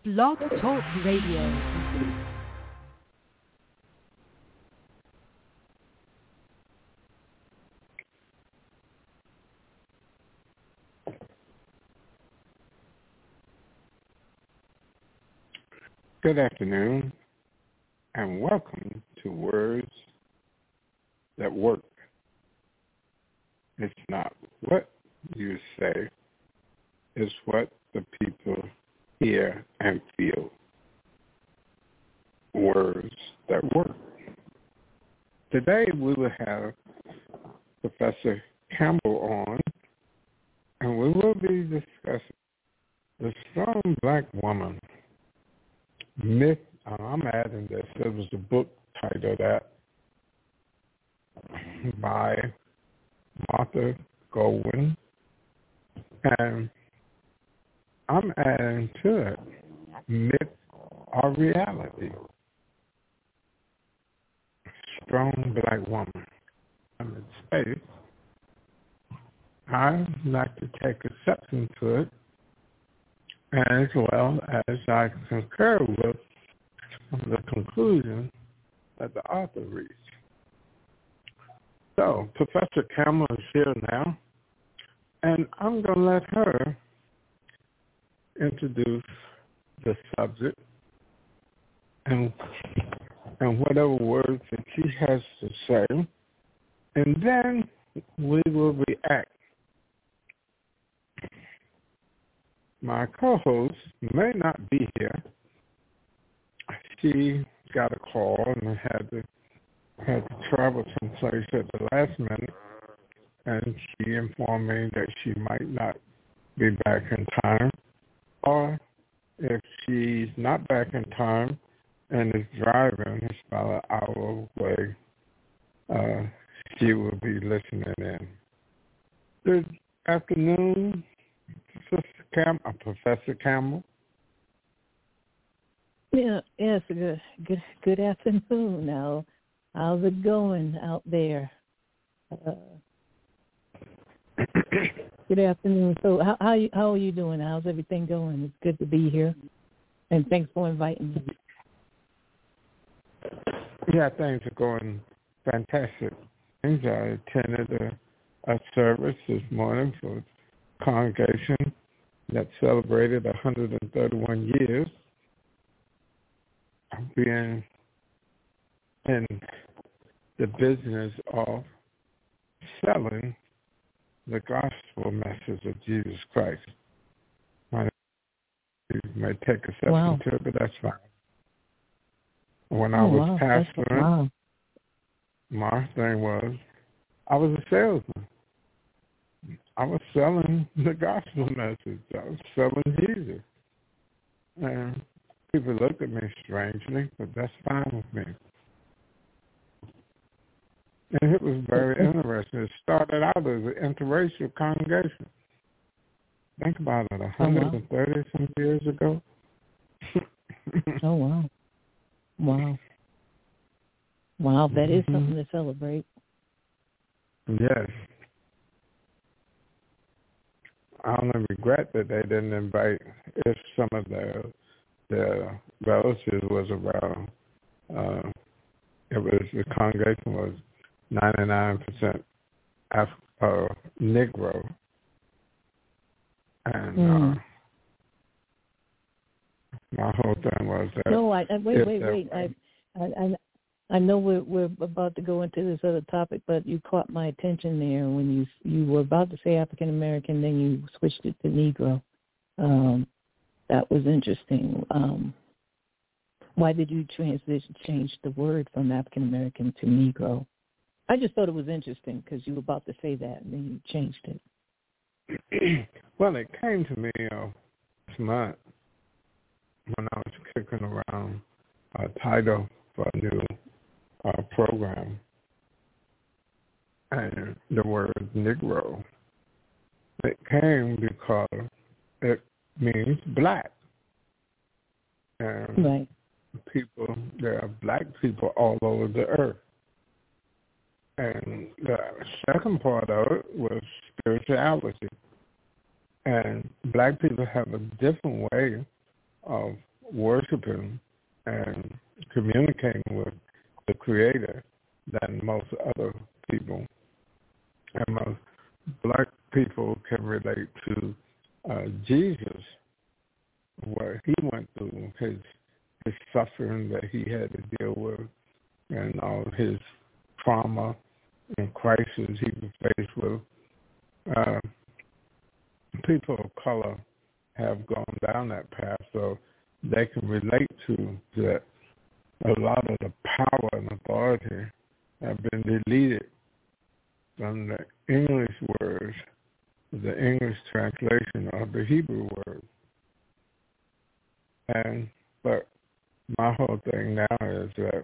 Blog Talk Radio. Good afternoon, and welcome to Words That Work. It's not what you say, it's what the people hear and feel. Words That Work. Today we will have Professor Campbell on, and we will be discussing the strong black woman. Myth, I'm adding this, there was a book titled that by Martha Goldwyn, and I'm adding to it, myth or reality. Strong black woman. I'm in space. I'd like to take exception to it, as well as I concur with the conclusion that the author reached. So, Professor Campbell is here now, and I'm going to let her introduce the subject and whatever words that she has to say, and then we will react. My co-host may not be here. She got a call and had to travel someplace at the last minute, and she informed me that she might not be back in time, or if she's not back in time and is driving, it's about an hour away, she will be listening in. Good afternoon, Professor Campbell. Yeah, yes. Good afternoon. Now, how's it going out there? Good afternoon. So, how are you doing? How's everything going? It's good to be here, and thanks for inviting me. Yeah, things are going fantastic. I attended a service this morning for a congregation that celebrated 131 years of being in the business of selling the gospel message of Jesus Christ. You may take exception to it, but that's fine. When I was pastoring, my thing was, I was a salesman. I was selling the gospel message. I was selling Jesus. And people looked at me strangely, but that's fine with me. And it was very interesting. It started out as an interracial congregation. Think about it, 130-some years ago. Oh, wow. Wow. Wow, that is something to celebrate. Yes. I only regret that they didn't invite, if some of their relatives was around. The congregation was 99% Negro, and my whole thing was that. No, wait. I know we're about to go into this other topic, but you caught my attention there when you were about to say African American, then you switched it to Negro. That was interesting. Why did you change the word from African American to Negro? I just thought it was interesting because you were about to say that and then you changed it. Well, it came to me this month when I was kicking around a title for a new program, and the word Negro. It came because it means black. And there are black people all over the earth. And the second part of it was spirituality. And black people have a different way of worshiping and communicating with the Creator than most other people. And most black people can relate to Jesus, what he went through, his suffering that he had to deal with, and all his trauma and crisis he was faced with. People of color have gone down that path, so they can relate to that. A lot of the power and authority have been deleted from the English words, the English translation of the Hebrew word. But my whole thing now is that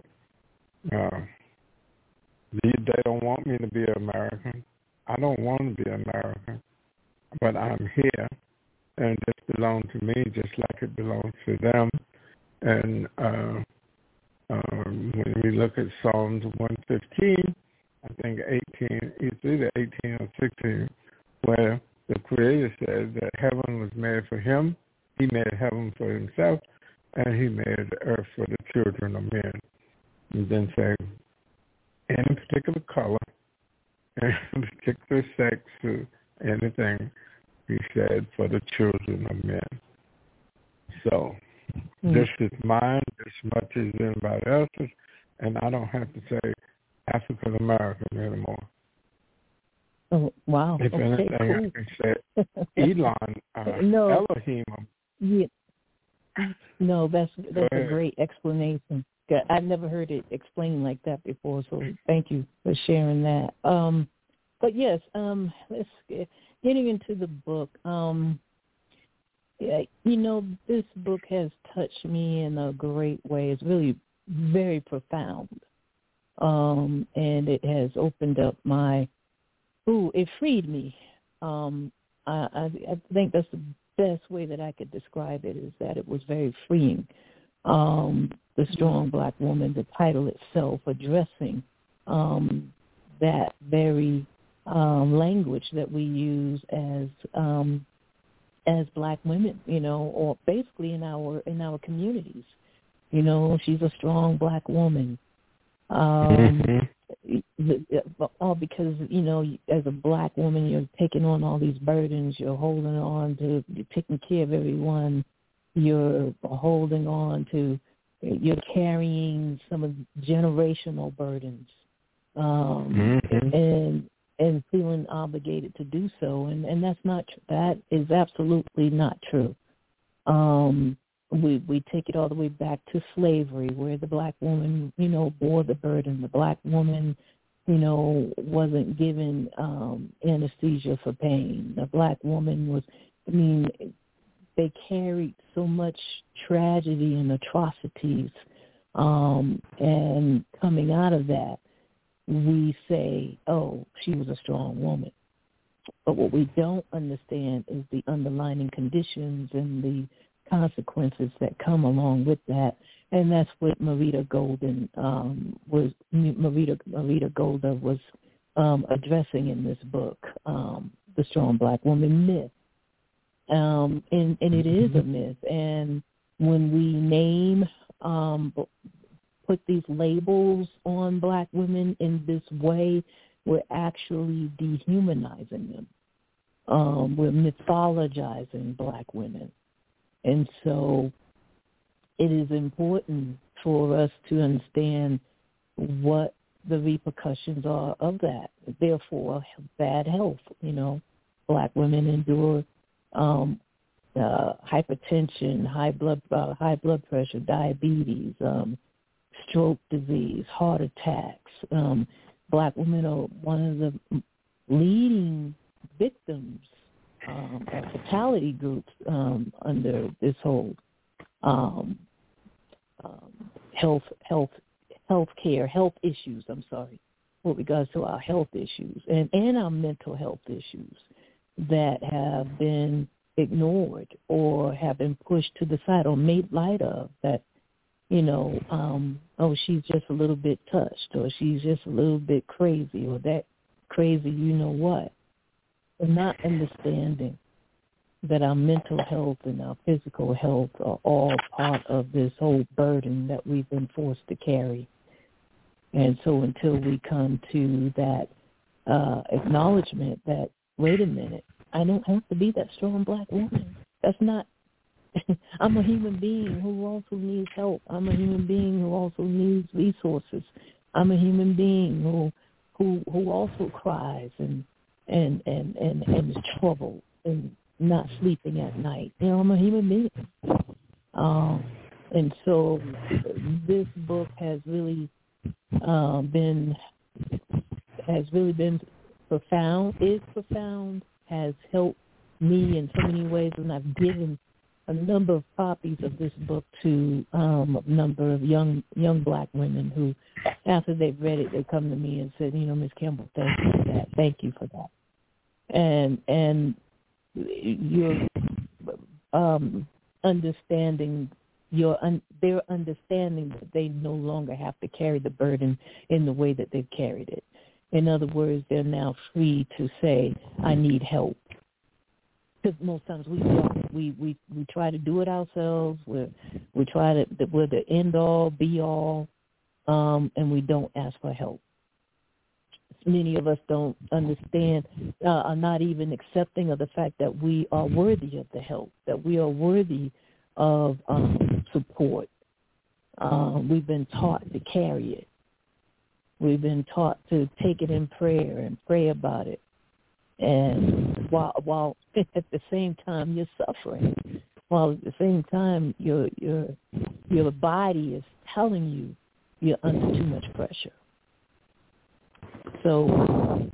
they don't want me to be American. I don't want to be American, but I'm here, and this belongs to me just like it belongs to them. And when we look at Psalms 115, I think 18, it's either 18 or 16, where the Creator says that heaven was made for him, he made heaven for himself, and he made the earth for the children of men. And then say, any particular color, any particular sex, or anything, he said, for the children of men. So this is mine as much as anybody else's, and I don't have to say African American anymore. Oh, wow. If anything, cool. I can say Elon, Elohim. Yeah. No, that's a great explanation. I've never heard it explained like that before, so thank you for sharing that. But yes, let's getting into the book. This book has touched me in a great way. It's really very profound, and it has opened up it freed me. I think that's the best way that I could describe it, is that it was very freeing. The Strong Black Woman, the title itself, addressing that very language that we use as Black women, or basically in our communities. She's a strong Black woman. Because, as a Black woman, you're taking on all these burdens, you're holding on to, you're taking care of everyone, you're holding on to, you're carrying some of generational burdens, and feeling obligated to do so, and that's not that is absolutely not true. We take it all the way back to slavery, where the Black woman, bore the burden. The Black woman, wasn't given anesthesia for pain. The Black woman was, they carried so much tragedy and atrocities, and coming out of that, we say, oh, she was a strong woman. But what we don't understand is the underlying conditions and the consequences that come along with that, and that's what Marita Golda was addressing in this book, The Strong Black Woman Myth. And it is a myth. And when we name, put these labels on Black women in this way, we're actually dehumanizing them. We're mythologizing Black women. And so it is important for us to understand what the repercussions are of that. Therefore, bad health. Black women endure hypertension, high blood pressure, diabetes, stroke disease, heart attacks. Black women are one of the leading victims of fatality groups under this whole health issues. With regards to our health issues and our mental health issues that have been ignored or have been pushed to the side or made light of. That she's just a little bit touched, or she's just a little bit crazy, or that crazy, what. But not understanding that our mental health and our physical health are all part of this whole burden that we've been forced to carry. And so until we come to that acknowledgement that, wait a minute, I don't have to be that strong black woman. That's not, I'm a human being who also needs help. I'm a human being who also needs resources. I'm a human being who also cries and is troubled and not sleeping at night. You know, I'm a human being. And so this book has really been profound, is profound, has helped me in so many ways, and I've given a number of copies of this book to a number of young black women who, after they've read it, they come to me and said, you know, Ms. Campbell, thank you for that. Thank you for that. And your understanding, their understanding that they no longer have to carry the burden in the way that they've carried it. In other words, they're now free to say, I need help. Because most times we don't. We try to do it ourselves. We're the end all, be all, and we don't ask for help. Many of us don't understand, are not even accepting of the fact that we are worthy of the help, that we are worthy of support. We've been taught to carry it. We've been taught to take it in prayer and pray about it. And while at the same time you're suffering, while at the same time your body is telling you you're under too much pressure. So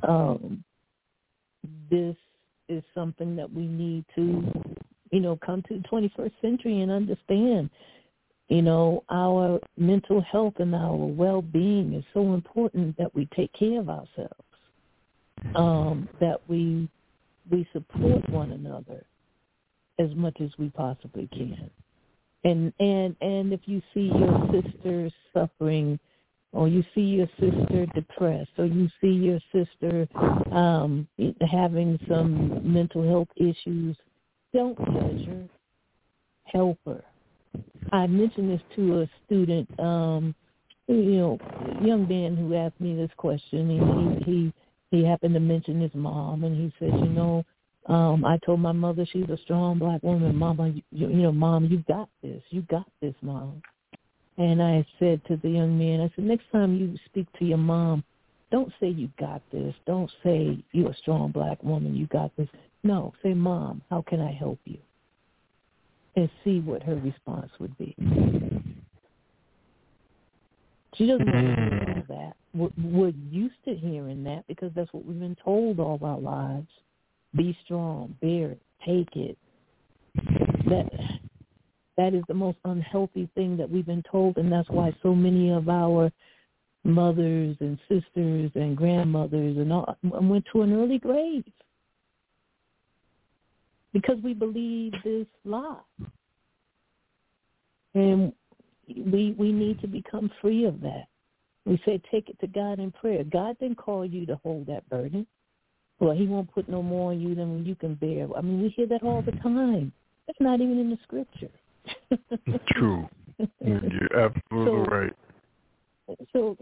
this is something that we need to, come to the 21st century and understand. Our mental health and our well-being is so important that we take care of ourselves. That we support one another as much as we possibly can. And if you see your sister suffering, or you see your sister depressed, or you see your sister having some mental health issues, don't judge her. Help her. I mentioned this to a student, young man who asked me this question. He happened to mention his mom, and he said, I told my mother she's a strong black woman. Mama, Mom, you got this. You got this, Mom. And I said to the young man, I said, next time you speak to your mom, don't say you got this. Don't say you're a strong black woman, you got this. No, say, Mom, how can I help you? And see what her response would be. She doesn't want to hear all that. We're used to hearing that because that's what we've been told all our lives. Be strong, bear it, take it. That is the most unhealthy thing that we've been told, and that's why so many of our mothers and sisters and grandmothers and all went to an early grave because we believe this lie. And we need to become free of that. We say take it to God in prayer. God didn't call you to hold that burden. Well, he won't put no more on you than you can bear. I mean, we hear that all the time. That's not even in the scripture. True. You're absolutely right. So,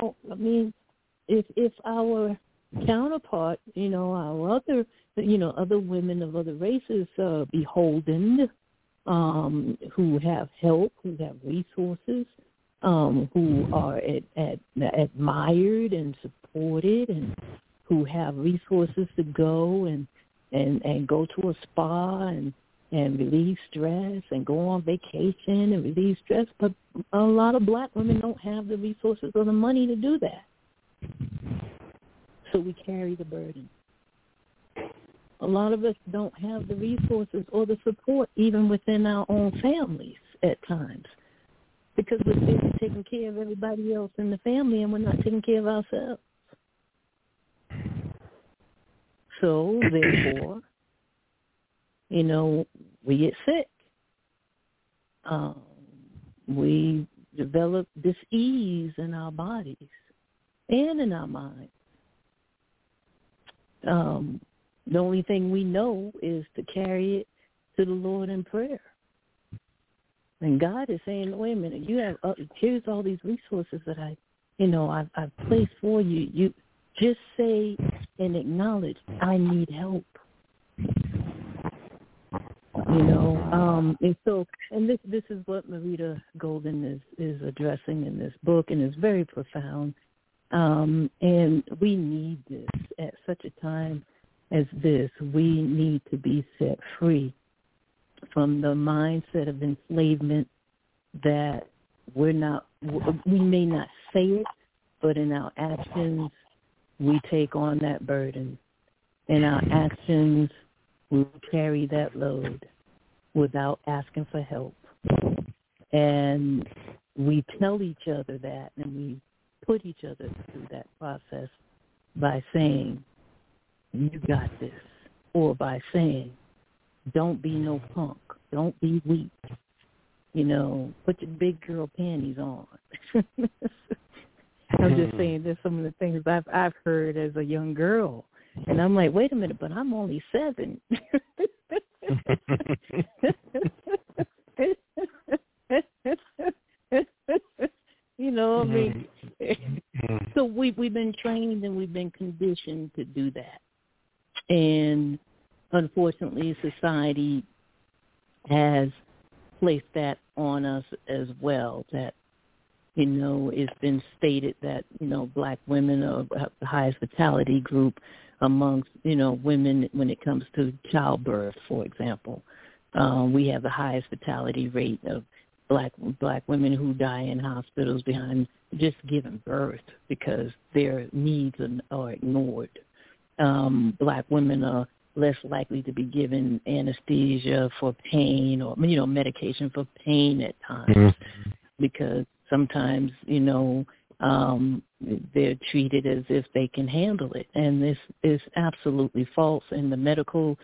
if our counterpart, our other, other women of other races are beholden, who have help, who have resources, who are admired and supported, and who have resources to go and go to a spa and relieve stress and go on vacation and relieve stress. But a lot of black women don't have the resources or the money to do that. So we carry the burden. A lot of us don't have the resources or the support even within our own families at times because we're busy taking care of everybody else in the family and we're not taking care of ourselves. So, therefore, we get sick. We develop dis-ease in our bodies and in our minds. The only thing we know is to carry it to the Lord in prayer. And God is saying, wait a minute, you have here's all these resources that I've placed for you. You just say and acknowledge, I need help. And this is what Marita Golden is addressing in this book, and it's very profound. And we need this at such a time as this. We need to be set free from the mindset of enslavement that we may not say it, but in our actions, we take on that burden. In our actions, we carry that load without asking for help. And we tell each other that, and we put each other through that process by saying, you got this, or by saying, don't be no punk, don't be weak, put your big girl panties on. I'm just saying, there's some of the things I've heard as a young girl, and I'm like, wait a minute, but I'm only 7. So we've been trained and we've been conditioned to do that. And unfortunately, society has placed that on us as well, that, it's been stated that, black women are the highest fatality group amongst, women when it comes to childbirth, for example. We have the highest fatality rate of black women who die in hospitals behind just giving birth because their needs are ignored. Black women are less likely to be given anesthesia for pain or, medication for pain at times because sometimes, they're treated as if they can handle it. And this is absolutely false. And the medical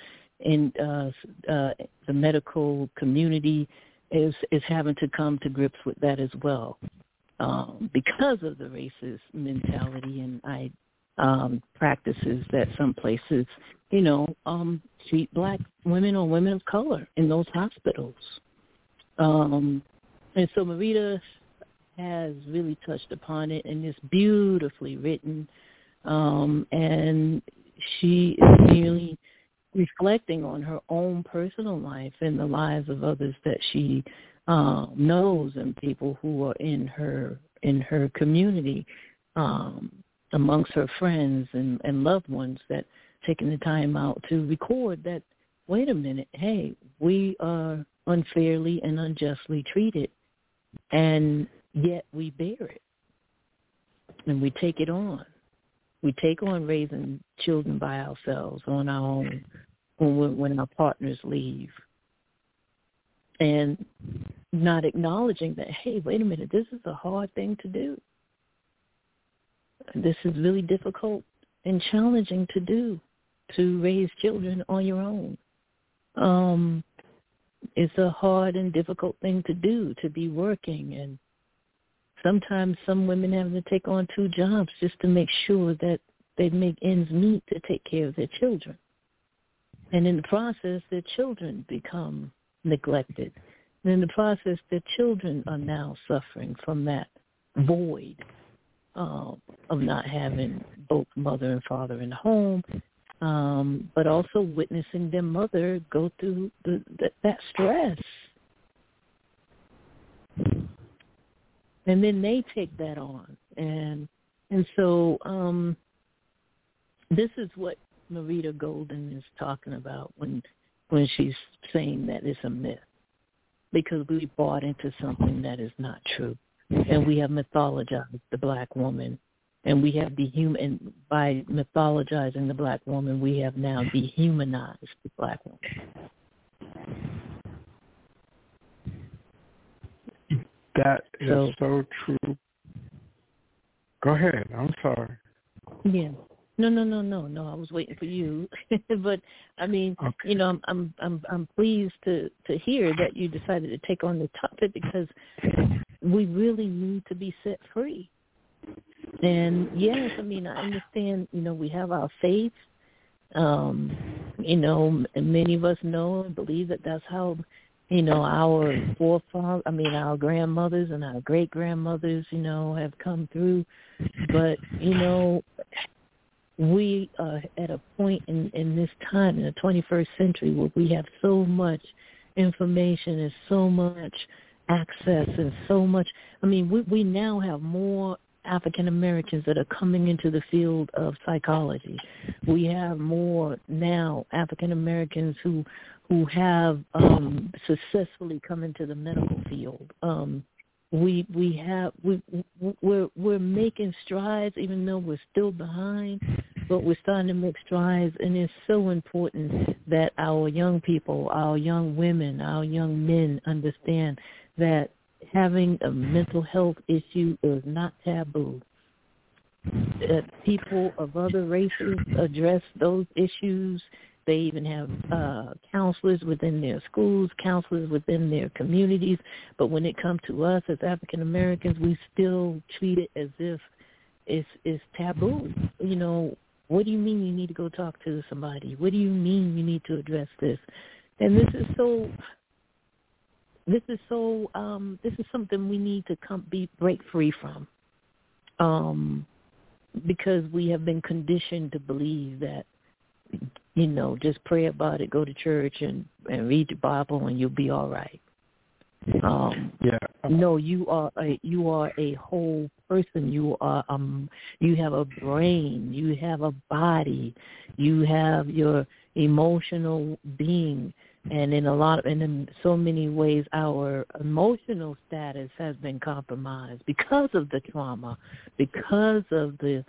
community is having to come to grips with that as well, because of the racist mentality and practices that some places, treat black women or women of color in those hospitals. And so Marita has really touched upon it, and it's beautifully written. And she is really reflecting on her own personal life and the lives of others that she knows and people who are in her community, amongst her friends and loved ones, that taking the time out to record that, wait a minute, hey, we are unfairly and unjustly treated, and yet we bear it, and we take it on. We take on raising children by ourselves on our own when our partners leave, and not acknowledging that, hey, wait a minute, this is a hard thing to do. This is really difficult and challenging to do, to raise children on your own. It's a hard and difficult thing to do, to be working, and sometimes some women have to take on 2 jobs just to make sure that they make ends meet to take care of their children. And in the process, their children become neglected. And in the process, their children are now suffering from that void of not having both mother and father in the home, but also witnessing their mother go through that stress. And then they take that on. And so this is what Marita Golden is talking about when she's saying that it's a myth, because we bought into something that is not true. And we have mythologized the black woman, and we have and by mythologizing the black woman, we have now dehumanized the black woman. That is so true. Go ahead. I'm sorry. Yeah. No. I was waiting for you, but I mean, okay. I'm pleased to hear that you decided to take on the topic, because we really need to be set free. And yes, I mean, I understand. We have our faith. many of us know and believe that that's how, our our grandmothers and our great-grandmothers, have come through. But, we are at a point in this time, in the 21st century, where we have so much information and so much access and so much. We now have more African Americans that are coming into the field of psychology. We have more now African Americans who have successfully come into the medical field. We're making strides, even though we're still behind, but we're starting to make strides, and it's so important that our young people, our young women, our young men understand that having a mental health issue is not taboo. People of other races address those issues. They even have counselors within their schools, counselors within their communities. But when it comes to us as African Americans, we still treat it as if it's taboo. What do you mean you need to go talk to somebody? What do you mean you need to address this? And this is something we need to break free from, because we have been conditioned to believe that, just pray about it, go to church and read the Bible, and you'll be all right. No, you are a whole person. You have a brain, you have a body, you have your emotional being, and in so many ways, our emotional status has been compromised because of the trauma, because of the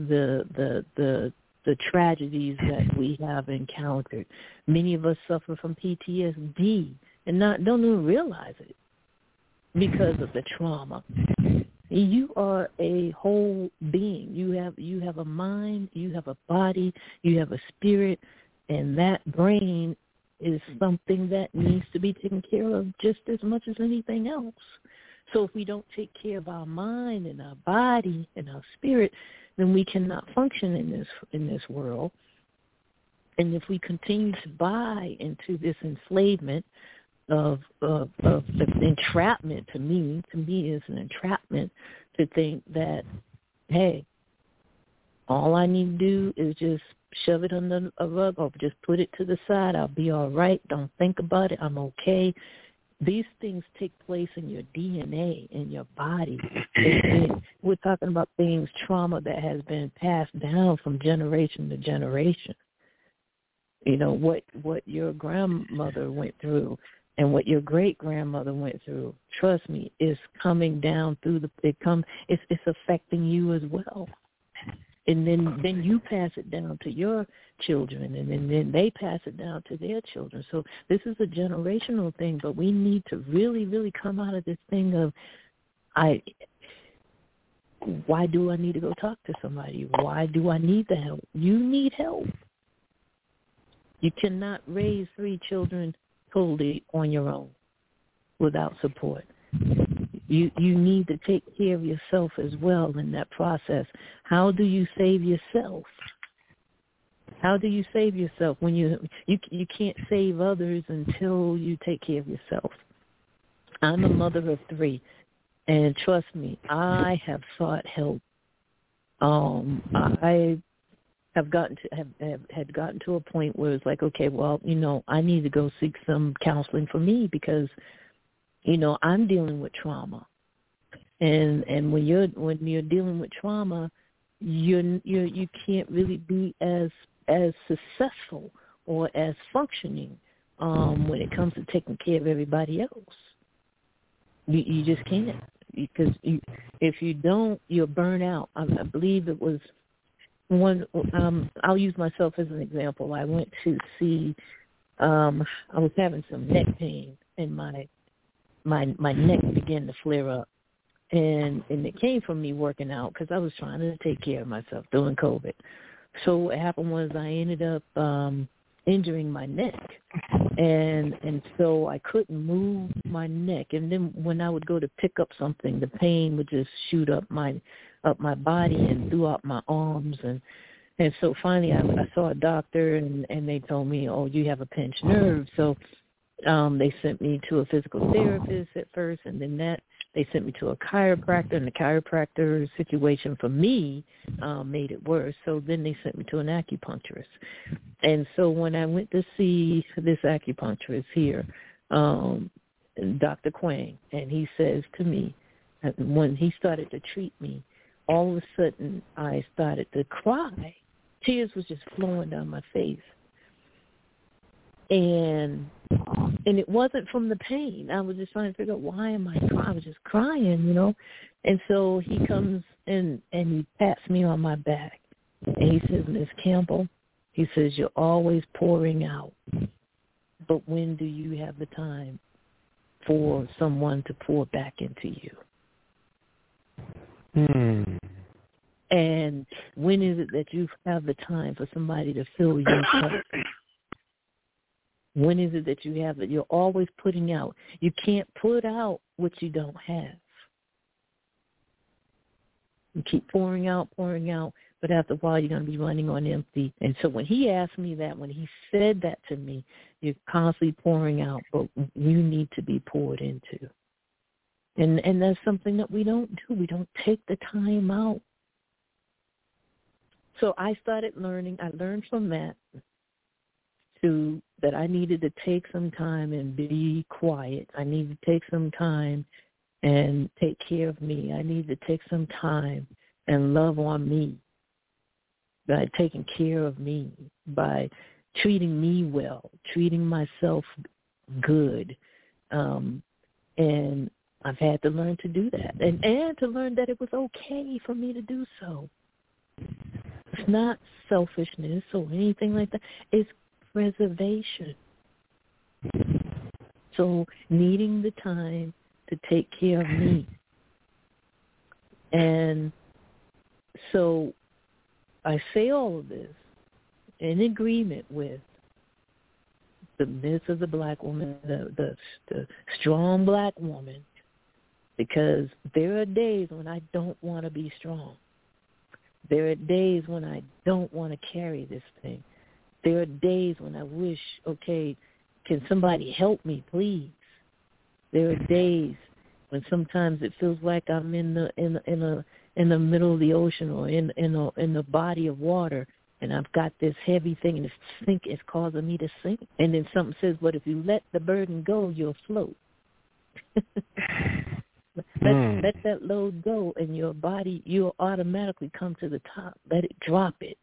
tragedies that we have encountered. Many of us suffer from PTSD and don't even realize it because of the trauma. You are a whole being. You have a mind, you have a body, you have a spirit, and that brain is something that needs to be taken care of just as much as anything else. So if we don't take care of our mind and our body and our spirit, then we cannot function in this world. And if we continue to buy into this enslavement of entrapment, to me is an entrapment to think that, hey, all I need to do is just shove it under a rug or just put it to the side. I'll be all right. Don't think about it. I'm okay. These things take place in your DNA, in your body. We're talking about things, trauma that has been passed down from generation to generation. What your grandmother went through and what your great-grandmother went through, trust me, is coming down through it's affecting you as well. And then you pass it down to your children, and then they pass it down to their children. So this is a generational thing, but we need to really, really come out of this thing of, why do I need to go talk to somebody? Why do I need the help? You need help. You cannot raise 3 children totally on your own without support. You need to take care of yourself as well in that process. How do you save yourself? How do you save yourself when you can't save others until you take care of yourself? I'm a mother of 3, and trust me, I have sought help. I have gotten to a point where it's like, okay, well, I need to go seek some counseling for me because I'm dealing with trauma, and when you're dealing with trauma, you can't really be as successful or as functioning when it comes to taking care of everybody else. You just can't, because if you don't, you'll burn out. I believe it was one. I'll use myself as an example. I went to see. I was having some neck pain, and my neck began to flare up, and it came from me working out because I was trying to take care of myself during COVID. So what happened was I ended up injuring my neck, and so I couldn't move my neck. And then when I would go to pick up something, the pain would just shoot up my body and throughout my arms, and And so finally I saw a doctor, and they told me, oh, you have a pinched nerve. So they sent me to a physical therapist at first, and then they sent me to a chiropractor, and the chiropractor situation for me made it worse. So then they sent me to an acupuncturist. And so when I went to see this acupuncturist here, Dr. Quang, and he says to me, when he started to treat me, all of a sudden I started to cry. Tears was just flowing down my face. And it wasn't from the pain. I was just trying to figure out, why am I crying? I was just crying, you know. And so he comes and he pats me on my back. And he says, Ms. Campbell, he says, you're always pouring out. But when do you have the time for someone to pour back into you? And when is it that you have the time for somebody to fill your cup? When is it that you have it? You're always putting out. You can't put out what you don't have. You keep pouring out, but after a while you're going to be running on empty. And so when he asked me that, when he said that to me, you're constantly pouring out, but you need to be poured into. And that's something that we don't do. We don't take the time out. So I started learning. I learned from that that I needed to take some time and be quiet. I needed to take some time and take care of me. I needed to take some time and love on me by taking care of me, by treating me well, treating myself good. And I've had to learn to do that, and to learn that it was okay for me to do so. It's not selfishness or anything like that. It's preservation. So needing the time to take care of me. And so I say all of this in agreement with the myth of the black woman, the strong black woman, because there are days when I don't want to be strong. There are days when I don't want to carry this thing. There are days when I wish, okay, can somebody help me, please? There are days when sometimes it feels like I'm in the middle of the ocean or in the body of water, and I've got this heavy thing, and it's causing me to sink. And then something says, but if you let the burden go, you'll float. Let that load go, and your body, you'll automatically come to the top. Let it drop it.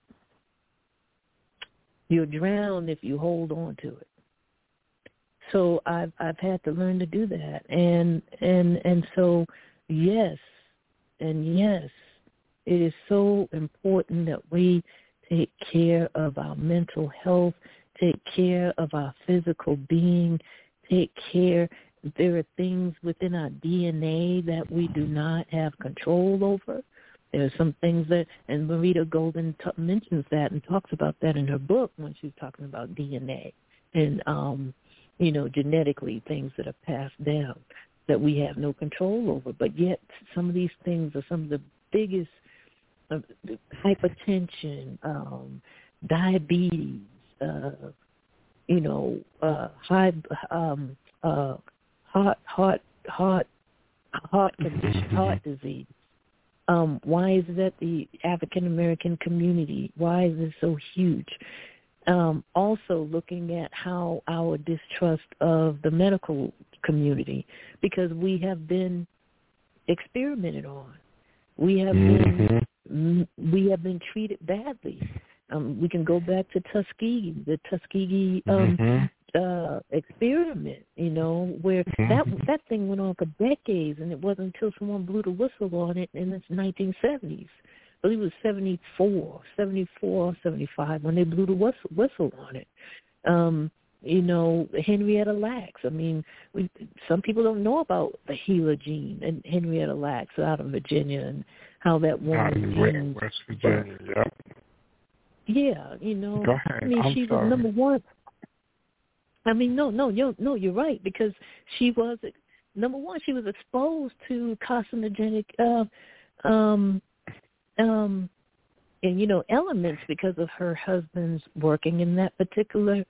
You'll drown if you hold on to it. So I've had to learn to do that, and so yes, it is so important that we take care of our mental health, take care of our physical being, take care. There are things within our DNA that we do not have control over. There are some things that, and Marita Golden mentions that and talks about that in her book when she's talking about DNA and, genetically things that are passed down that we have no control over. But yet some of these things are some of the biggest, hypertension, diabetes, heart condition, heart disease. Why is that the African American community? Why is it so huge? Also looking at how our distrust of the medical community, because we have been experimented on. We have been treated badly. We can go back to the Tuskegee experiment, where that thing went on for decades, and it wasn't until someone blew the whistle on it in the 1970s. I believe it was 74, 75 when they blew the whistle on it. Henrietta Lacks. I mean, some people don't know about the HeLa gene and Henrietta Lacks out of Virginia and how that woman West Virginia, yep. Yeah, Go ahead. I mean, she was number one. I mean, no, you're right, because she was number one. She was exposed to carcinogenic and elements because of her husband's working in that particular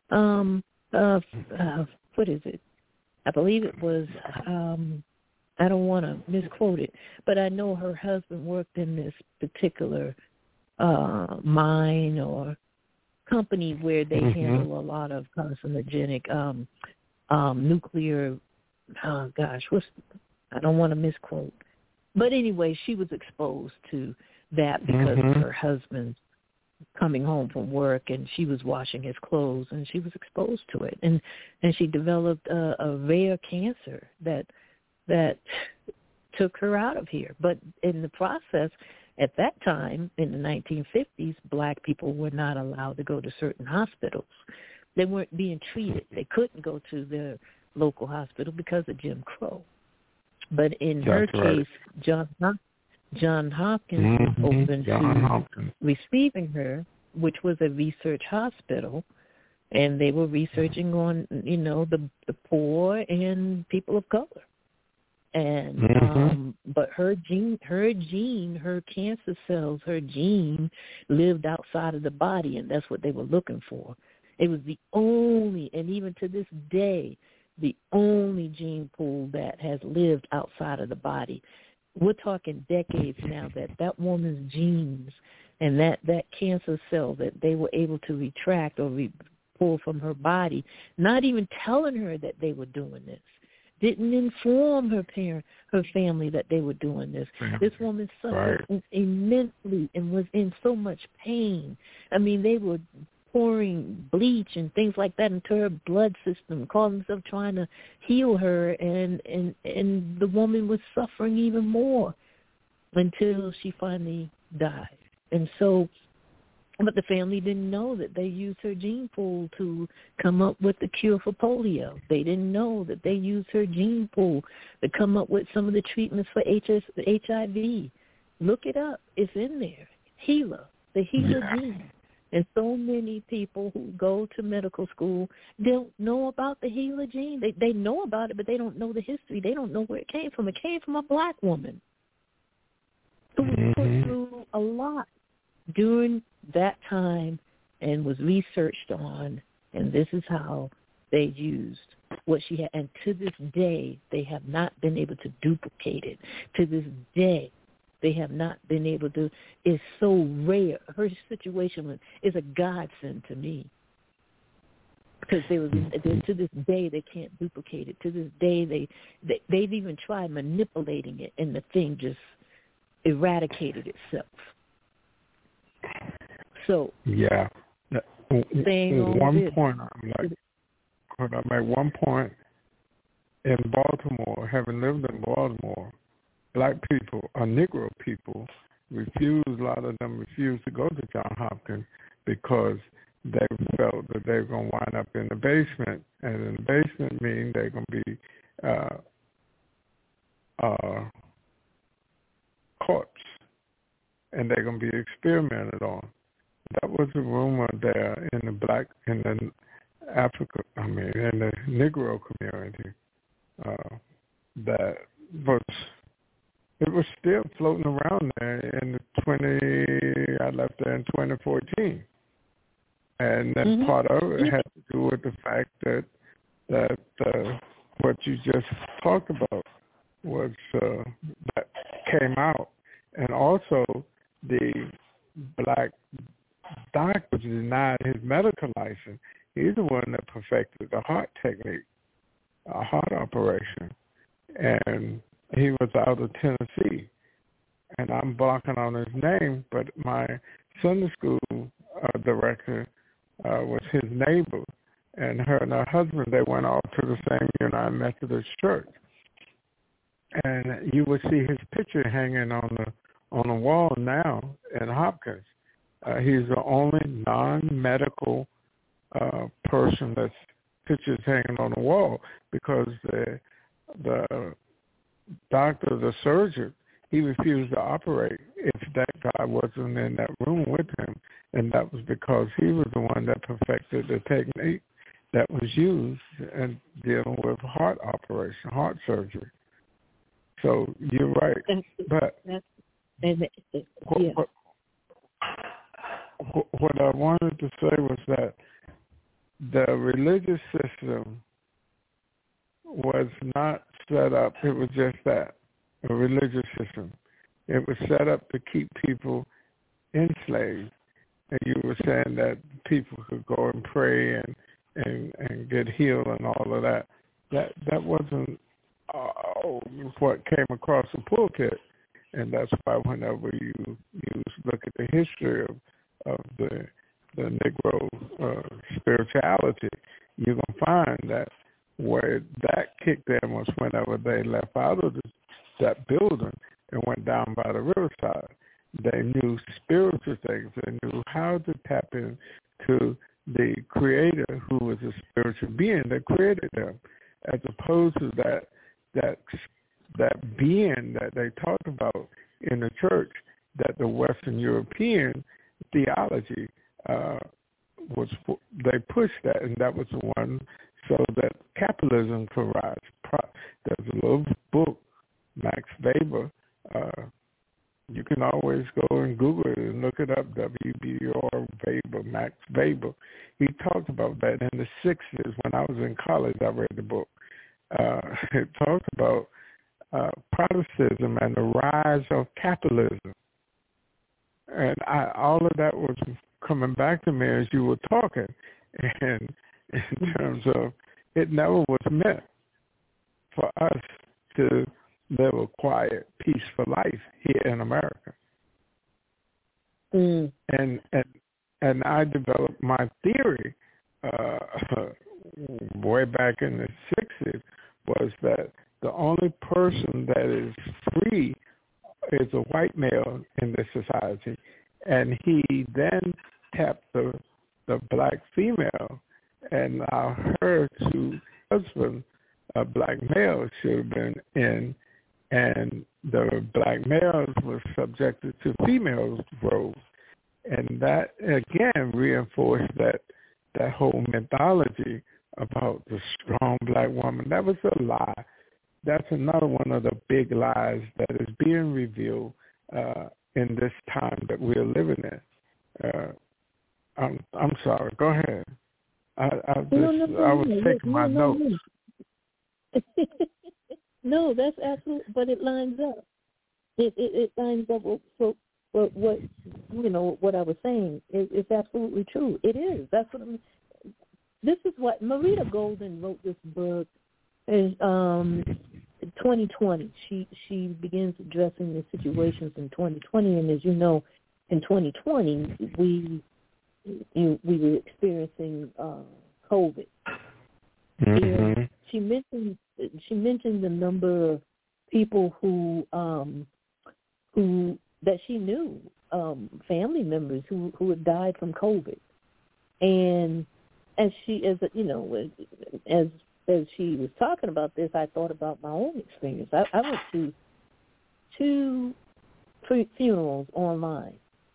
what is it? I believe it was I don't want to misquote it, but I know her husband worked in this particular mine or company where they handle a lot of carcinogenic nuclear. Oh gosh, I don't want to misquote, but anyway, she was exposed to that because of her husband's coming home from work, and she was washing his clothes, and she was exposed to it, and she developed a rare cancer that took her out of here. But in the process, at that time, in the 1950s, black people were not allowed to go to certain hospitals. They weren't being treated. They couldn't go to their local hospital because of Jim Crow. But in her case, John Hopkins was open to receiving her, which was a research hospital, and they were researching on, the poor and people of color. And but her cancer cells, her gene lived outside of the body, and that's what they were looking for. It was the only, and even to this day, the only gene pool that has lived outside of the body. We're talking decades now that woman's genes and that cancer cell that they were able to retract or pull from her body, not even telling her that they were doing this, didn't inform her family that they were doing this. This woman suffered immensely and was in so much pain. I mean, they were pouring bleach and things like that into her blood system, calling themselves trying to heal her, and the woman was suffering even more until she finally died. And so, but the family didn't know that they used her gene pool to come up with the cure for polio. They didn't know that they used her gene pool to come up with some of the treatments for HIV. Look it up. It's in there. HeLa, the HeLa gene. And so many people who go to medical school don't know about the HeLa gene. They know about it, but they don't know the history. They don't know where it came from. It came from a black woman who was put through a lot during that time and was researched on, and this is how they used what she had. And to this day, they have not been able to duplicate it. To this day, they have not been able to. It's so rare. Her situation is a godsend to me because to this day they can't duplicate it. To this day they've even tried manipulating it, and the thing just eradicated itself. So one point in Baltimore, having lived in Baltimore, black people or Negro people a lot of them refused to go to Johns Hopkins because they felt that they were going to wind up in the basement, and in the basement means they're going to be corpse, and they're going to be experimented on. That was the rumor there in the Negro community that was. It was still floating around there I left there in 2014. And then part of it had to do with the fact that what you just talked about was that came out. And also the black doctor denied his medical license. He's the one that perfected the heart technique, a heart operation. And he was out of Tennessee, and I'm blocking on his name, but my Sunday school director was his neighbor, and her and her husband, they went off to the same United Methodist Church. And you would see his picture hanging on the wall now in Hopkins. He's the only non-medical person that's pictures hanging on the wall because the doctor, the surgeon, he refused to operate if that guy wasn't in that room with him. And that was because he was the one that perfected the technique that was used in dealing with heart operation, heart surgery. So you're right. what I wanted to say was that the religious system was not set up. It was just that, a religious system. It was set up to keep people enslaved. And you were saying that people could go and pray and get healed and all of that. That wasn't what came across the pulpit. And that's why whenever you look at the history of the Negro spirituality, you're going to find that where that kicked in was whenever they left out of that building and went down by the riverside. They knew spiritual things. They knew how to tap into the Creator, who was a spiritual being that created them, as opposed to that being that they talk about in the church, that the Western European theology they pushed that, and that was the one so that capitalism could rise. There's a little book, Max Weber. You can always go and Google it and look it up, W.B.R. Weber, Max Weber. He talked about that in the 60s. When I was in college, I read the book. It talked about Protestantism and the rise of capitalism. And all of that was coming back to me as you were talking, and in terms of it never was meant for us to live a quiet, peaceful life here in America. And I developed my theory way back in the 60s was that the only person that is free is a white male in this society, and he then tapped the black female and allowed her to husband a black male should have been in, and the black males were subjected to females' roles. And that, again, reinforced that whole mythology about the strong black woman. That was a lie. That's another one of the big lies that is being revealed in this time that we're living in. I'm sorry. Go ahead. I was taking my notes. No, that's absolutely. But it lines up. It lines up with what what I was saying. It's absolutely true. It is. That's what I'm. This is what Marita Golden wrote this book in 2020. She begins addressing the situations in 2020, and as you know, in 2020 we were experiencing COVID. Mm-hmm. She mentioned the number of people who that she knew, family members who had died from COVID, and as she as she was talking about this, I thought about my own experience. I went to 2 funerals online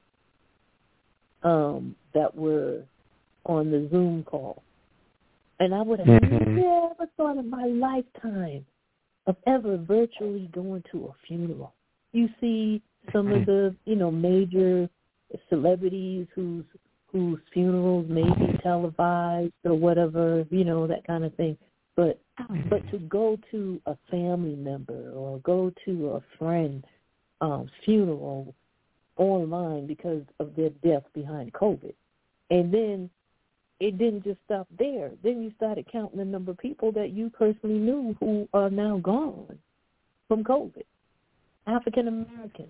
that were on the Zoom call. And I would have never thought in my lifetime of ever virtually going to a funeral. You see some of the, major celebrities whose funerals may be televised or whatever, that kind of thing. But to go to a family member or go to a friend funeral online because of their death behind COVID, and then it didn't just stop there. Then you started counting the number of people that you personally knew who are now gone from COVID, African Americans.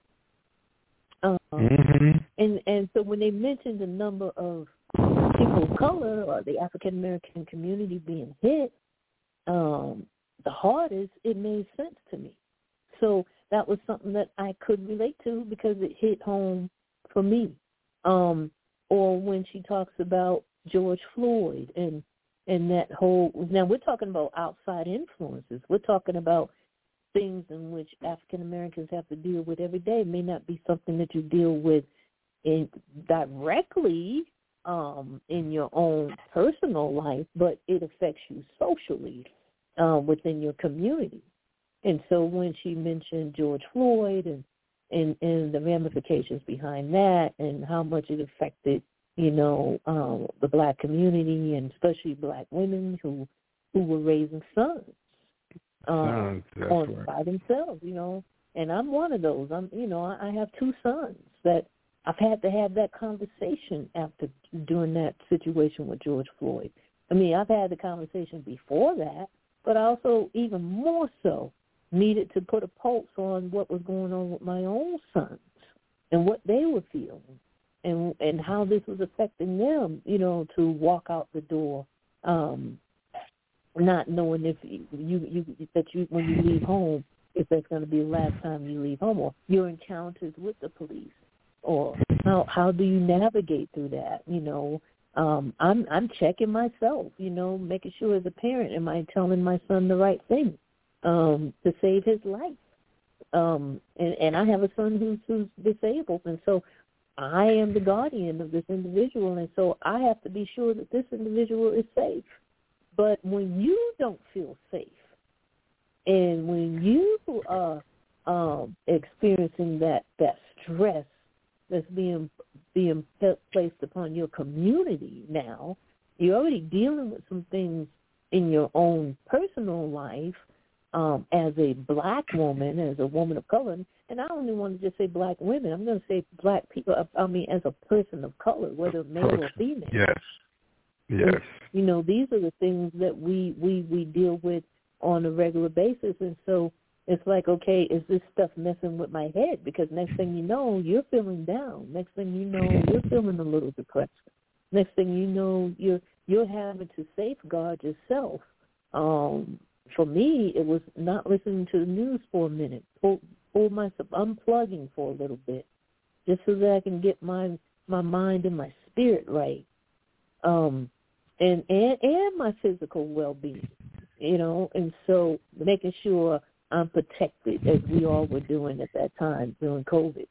And so when they mentioned the number of people of color or the African American community being hit the hardest, it made sense to me. So that was something that I could relate to because it hit home for me. Or when she talks about George Floyd and that whole, now we're talking about outside influences. We're talking about things in which African Americans have to deal with every day. It may not be something that you deal with directly in your own personal life, but it affects you socially within your community. And so when she mentioned George Floyd and the ramifications behind that, and how much it affected, the Black community, and especially Black women who were raising sons by themselves, And I'm one of those. I have two sons that I've had to have that conversation during that situation with George Floyd. I mean, I've had the conversation before that, but I also, even more so, needed to put a pulse on what was going on with my own sons and what they were feeling, and how this was affecting them, to walk out the door, not knowing if when you leave home, if that's going to be the last time you leave home, or your encounters with the police, or how do you navigate through that? I'm checking myself, making sure as a parent, am I telling my son the right thing to save his life? And I have a son who's disabled, and so I am the guardian of this individual, and so I have to be sure that this individual is safe. But when you don't feel safe, and when you are experiencing that stress that's being placed upon your community now, you're already dealing with some things in your own personal life as a Black woman, as a woman of color. And I don't even want to just say Black women. I'm going to say Black people, as a person of color, whether male or female. Yes. Yes. And, these are the things that we deal with on a regular basis. And so it's like, okay, is this stuff messing with my head? Because next thing you know, you're feeling down. Next thing you know, you're feeling a little depressed. Next thing you know, you're having to safeguard yourself. For me, it was not listening to the news for a minute, pull myself, unplugging for a little bit, just so that I can get my mind and my spirit right, and my physical well-being, and so making sure I'm protected, as we all were doing at that time during COVID,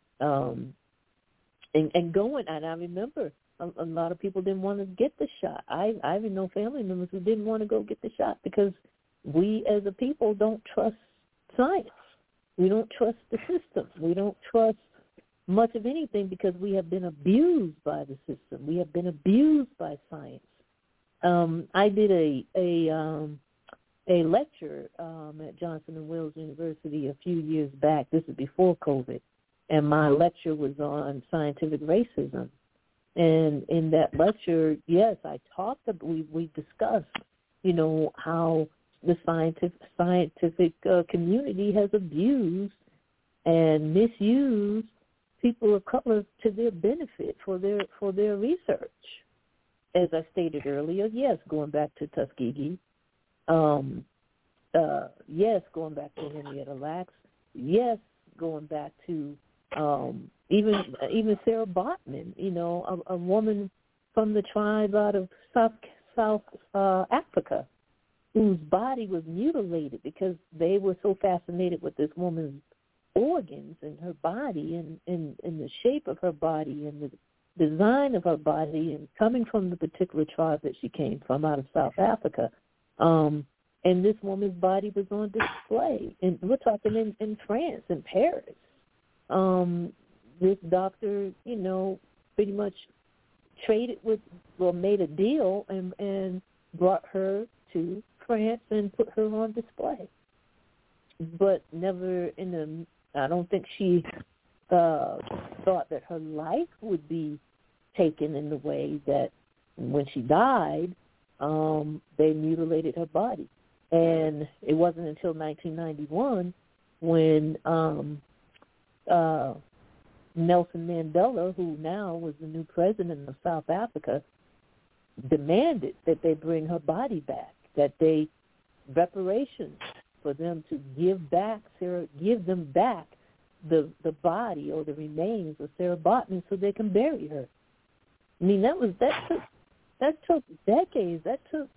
and going. And I remember a lot of people didn't want to get the shot. I even know family members who didn't want to go get the shot because we as a people don't trust science. We don't trust the system. We don't trust much of anything because we have been abused by the system. We have been abused by science. I did a lecture at Johnson & Wales University a few years back. This is before COVID, and my lecture was on scientific racism. And in that lecture, yes, we discussed, how the scientific community has abused and misused people of color to their benefit for their research. As I stated earlier, yes, going back to Tuskegee, yes, going back to Henrietta Lacks, yes, going back to even Sarah Botman, a woman from the tribe out of South Africa, whose body was mutilated because they were so fascinated with this woman's organs and her body and the shape of her body and the design of her body, and coming from the particular tribe that she came from out of South Africa. And this woman's body was on display. And we're talking in France, in Paris. This doctor, pretty much made a deal and brought her to France and put her on display. But never I don't think she thought that her life would be taken in the way that when she died, they mutilated her body. And it wasn't until 1991 when Nelson Mandela, who now was the new president of South Africa, demanded that they bring her body back, that they reparations for them to give them back the body or the remains of Sarah Botman so they can bury her. I mean, that took decades.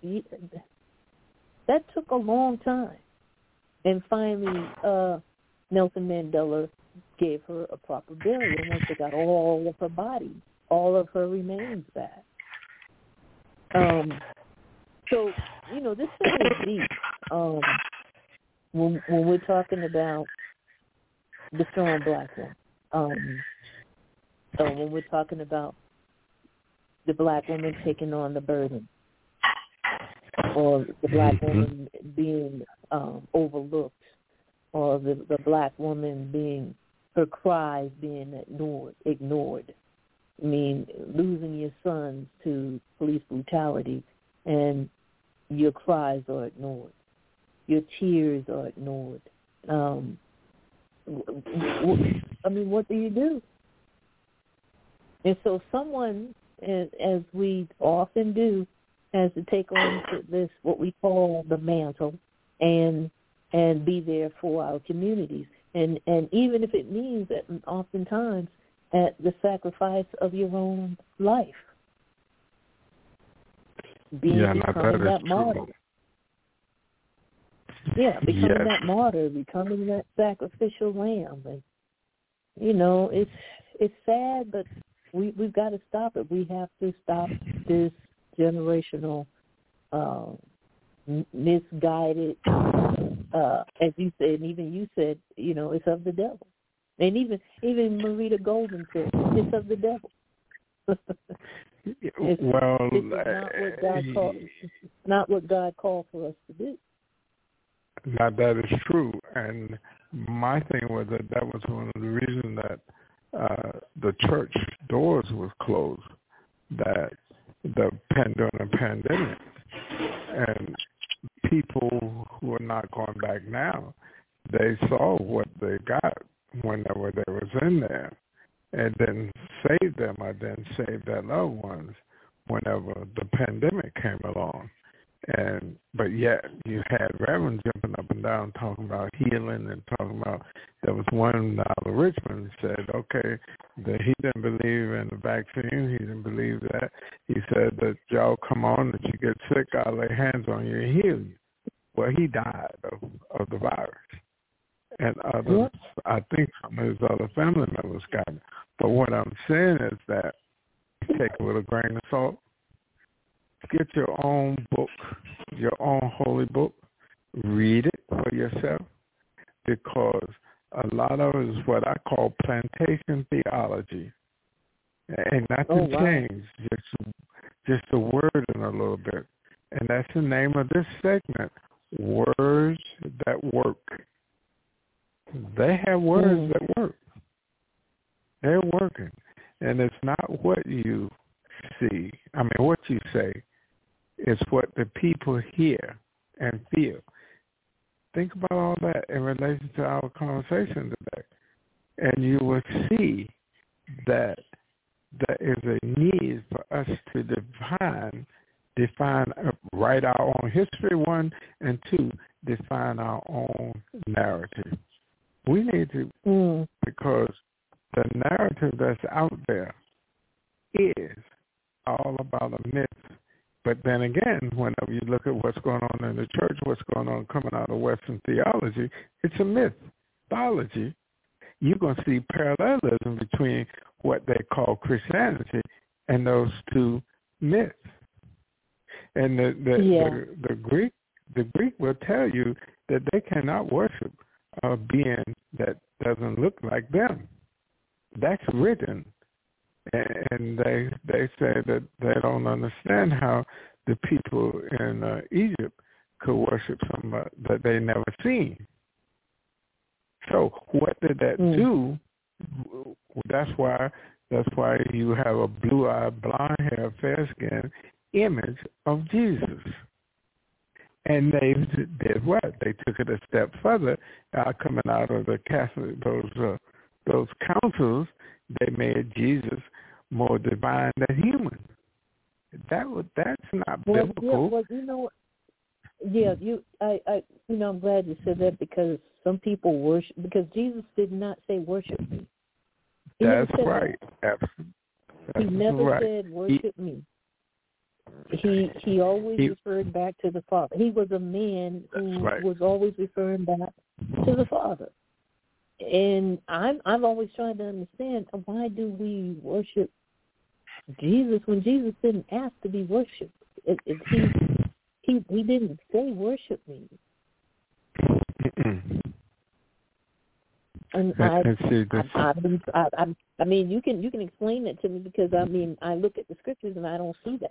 That took a long time. And finally, Nelson Mandela gave her a proper burial once they got all of her body, all of her remains back. So, this thing is deep. When we're talking about the strong black woman. So when we're talking about the black woman taking on the burden, or the black woman being overlooked, or the black woman being, her cries being ignored. I mean, losing your sons to police brutality and your cries are ignored. Your tears are ignored. I mean, what do you do? And so someone, as we often do, has to take on this, what we call the mantle, and be there for our communities. And even if it means that oftentimes at the sacrifice of your own life. Becoming that martyr. Yeah, becoming that martyr, becoming that sacrificial lamb. And, you know, it's sad, but we've got to stop it. We have to stop this generational misguided, as you said, and even you said, you know, it's of the devil. And even Marita Golden said, it's of the devil. It's not what God called for us to do. Now, that is true. And my thing was that was one of the reasons that the church doors was closed, that the pandemic, and people who are not going back now, they saw what they got whenever they was in there, and then saved them, or then saved their loved ones whenever the pandemic came along. But yet you had reverends jumping up and down talking about healing and talking about, there was one out of Richmond said, okay, that he didn't believe in the vaccine, he didn't believe that. He said that y'all come on, that you get sick, I'll lay hands on you and heal you. Well, he died of the virus. And others, I think some of his other family members got it. But what I'm saying is that take it with a grain of salt. Get your own book, your own holy book. Read it for yourself, because a lot of it is what I call plantation theology. And nothing changed, just the wording a little bit. And that's the name of this segment, Words That Work. They have words that work. They're working. And it's not what you see, what you say, it's what the people hear and feel. Think about all that in relation to our conversation today. And you will see that there is a need for us to define, write our own history, one, and two, define our own narrative. We need to, because the narrative that's out there is all about a myth. But then again, whenever you look at what's going on in the church, what's going on coming out of Western theology, it's a mythology. You're going to see parallelism between what they call Christianity and those two myths. And the Greek will tell you that they cannot worship a being that doesn't look like them. That's written. And they say that they don't understand how the people in Egypt could worship somebody that they never seen. So what did that do? That's why you have a blue-eyed, blonde-haired, fair-skinned image of Jesus. And they did what? They took it a step further, coming out of the Catholic, those councils. They made Jesus more divine than human. That's not biblical. I'm glad you said that, because some people worship, because Jesus did not say worship me. That's right. He never said worship me. He always referred back to the Father. He was a man who was always referring back to the Father. And I'm always trying to understand, why do we worship Jesus when Jesus didn't ask to be worshipped? He didn't say worship me. And I mean, you can explain it to me, because I mean, I look at the scriptures and I don't see that.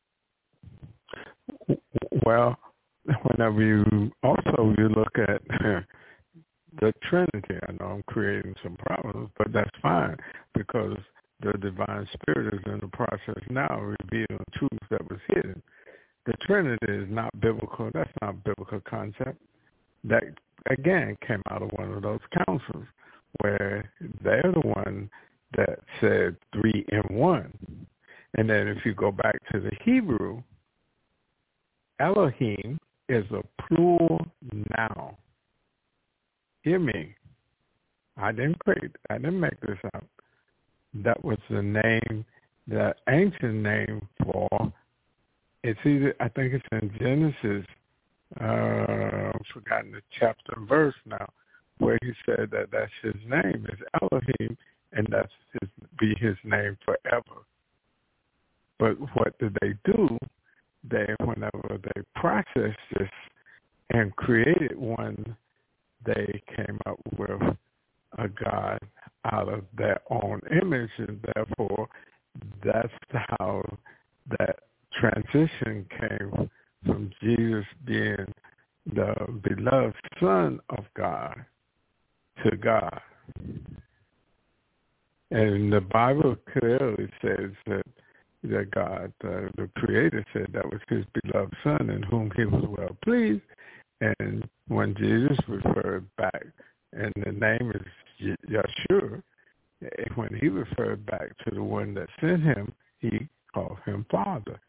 Well, whenever you look at the Trinity, I know I'm creating some problems, but that's fine, because the divine spirit is in the process now revealing truth that was hidden. The Trinity is not biblical. That's not a biblical concept. That, again, came out of one of those councils where they're the one that said 3 in 1. And then if you go back to the Hebrew, Elohim is a plural noun. Hear me. I didn't make this up. That was the name, the ancient name for, it's either, I think it's in Genesis, I've forgotten the chapter and verse now, where he said that that's his name is Elohim, and that's be his name forever. But what did they do? Whenever they processed this and created one, they came up with a God out of their own image, and therefore that's how that transition came from Jesus being the beloved Son of God to God. And the Bible clearly says that God, the Creator, said that was his beloved Son in whom he was well pleased. And when Jesus referred back, and the name is Yeshua, when he referred back to the one that sent him, he called him Father.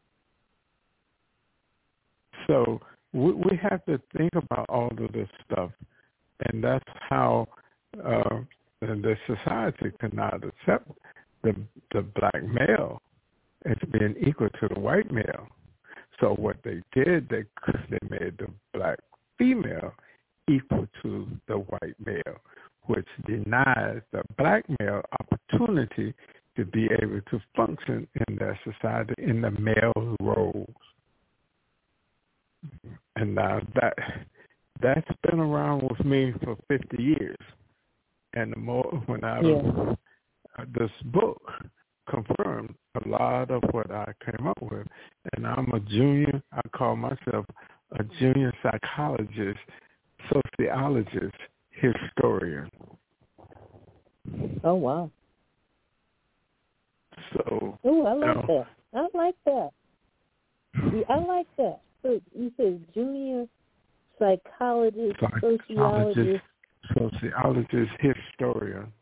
So we have to think about all of this stuff, and that's how the society cannot accept the black male as being equal to the white male. So what they did, they made the black female equal to the white male, which denies the black male opportunity to be able to function in their society in the male roles. And now that's been around with me for 50 years. And the more when this book confirmed a lot of what I came up with. And I'm I call myself a junior psychologist, sociologist, historian. Oh, wow. So. Oh, I like that. I like that. I like that. So you said junior psychologist, sociologist, historian.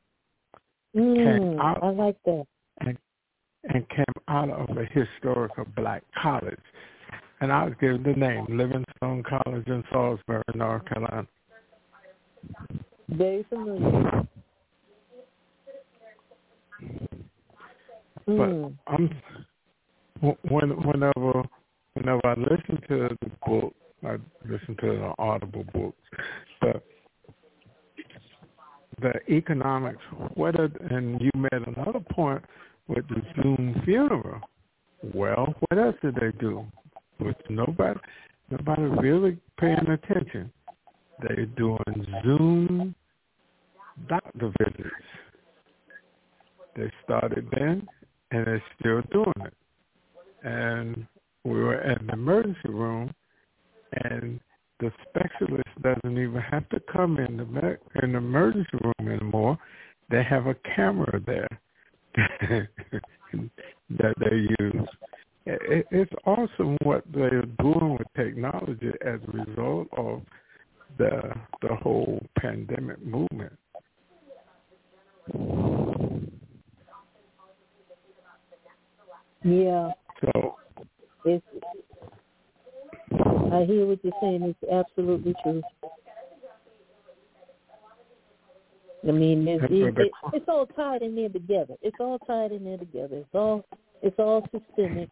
I like that. And came out of a historical black college. And I was given the name, Livingstone College in Salisbury, North Carolina. Very familiar. But whenever I listen to the book, I listen to the audible books, but the economics, and you made another point with the Zoom funeral. Well, what else did they do? With nobody really paying attention. They're doing Zoom doctor visits. They started then, and they're still doing it. And we were at the emergency room, and the specialist doesn't even have to come in the emergency room anymore. They have a camera there that they use. It's awesome what they're doing with technology as a result of the whole pandemic movement. Yeah. So I hear what you're saying. It's absolutely true. I mean, it's all tied in there together. It's all systemic.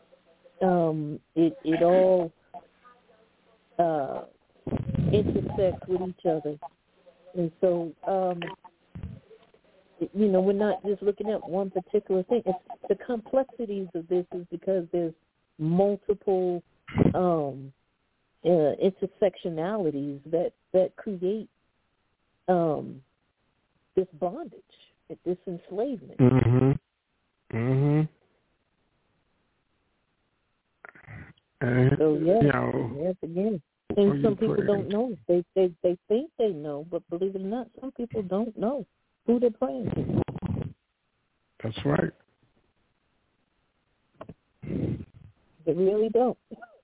It all intersects with each other, and so we're not just looking at one particular thing. It's the complexities of this is because there's multiple intersectionalities that create this bondage, this enslavement. So yes, again. And some people don't know. They think they know, but believe it or not, some people don't know who they're praying to. That's right. They really don't.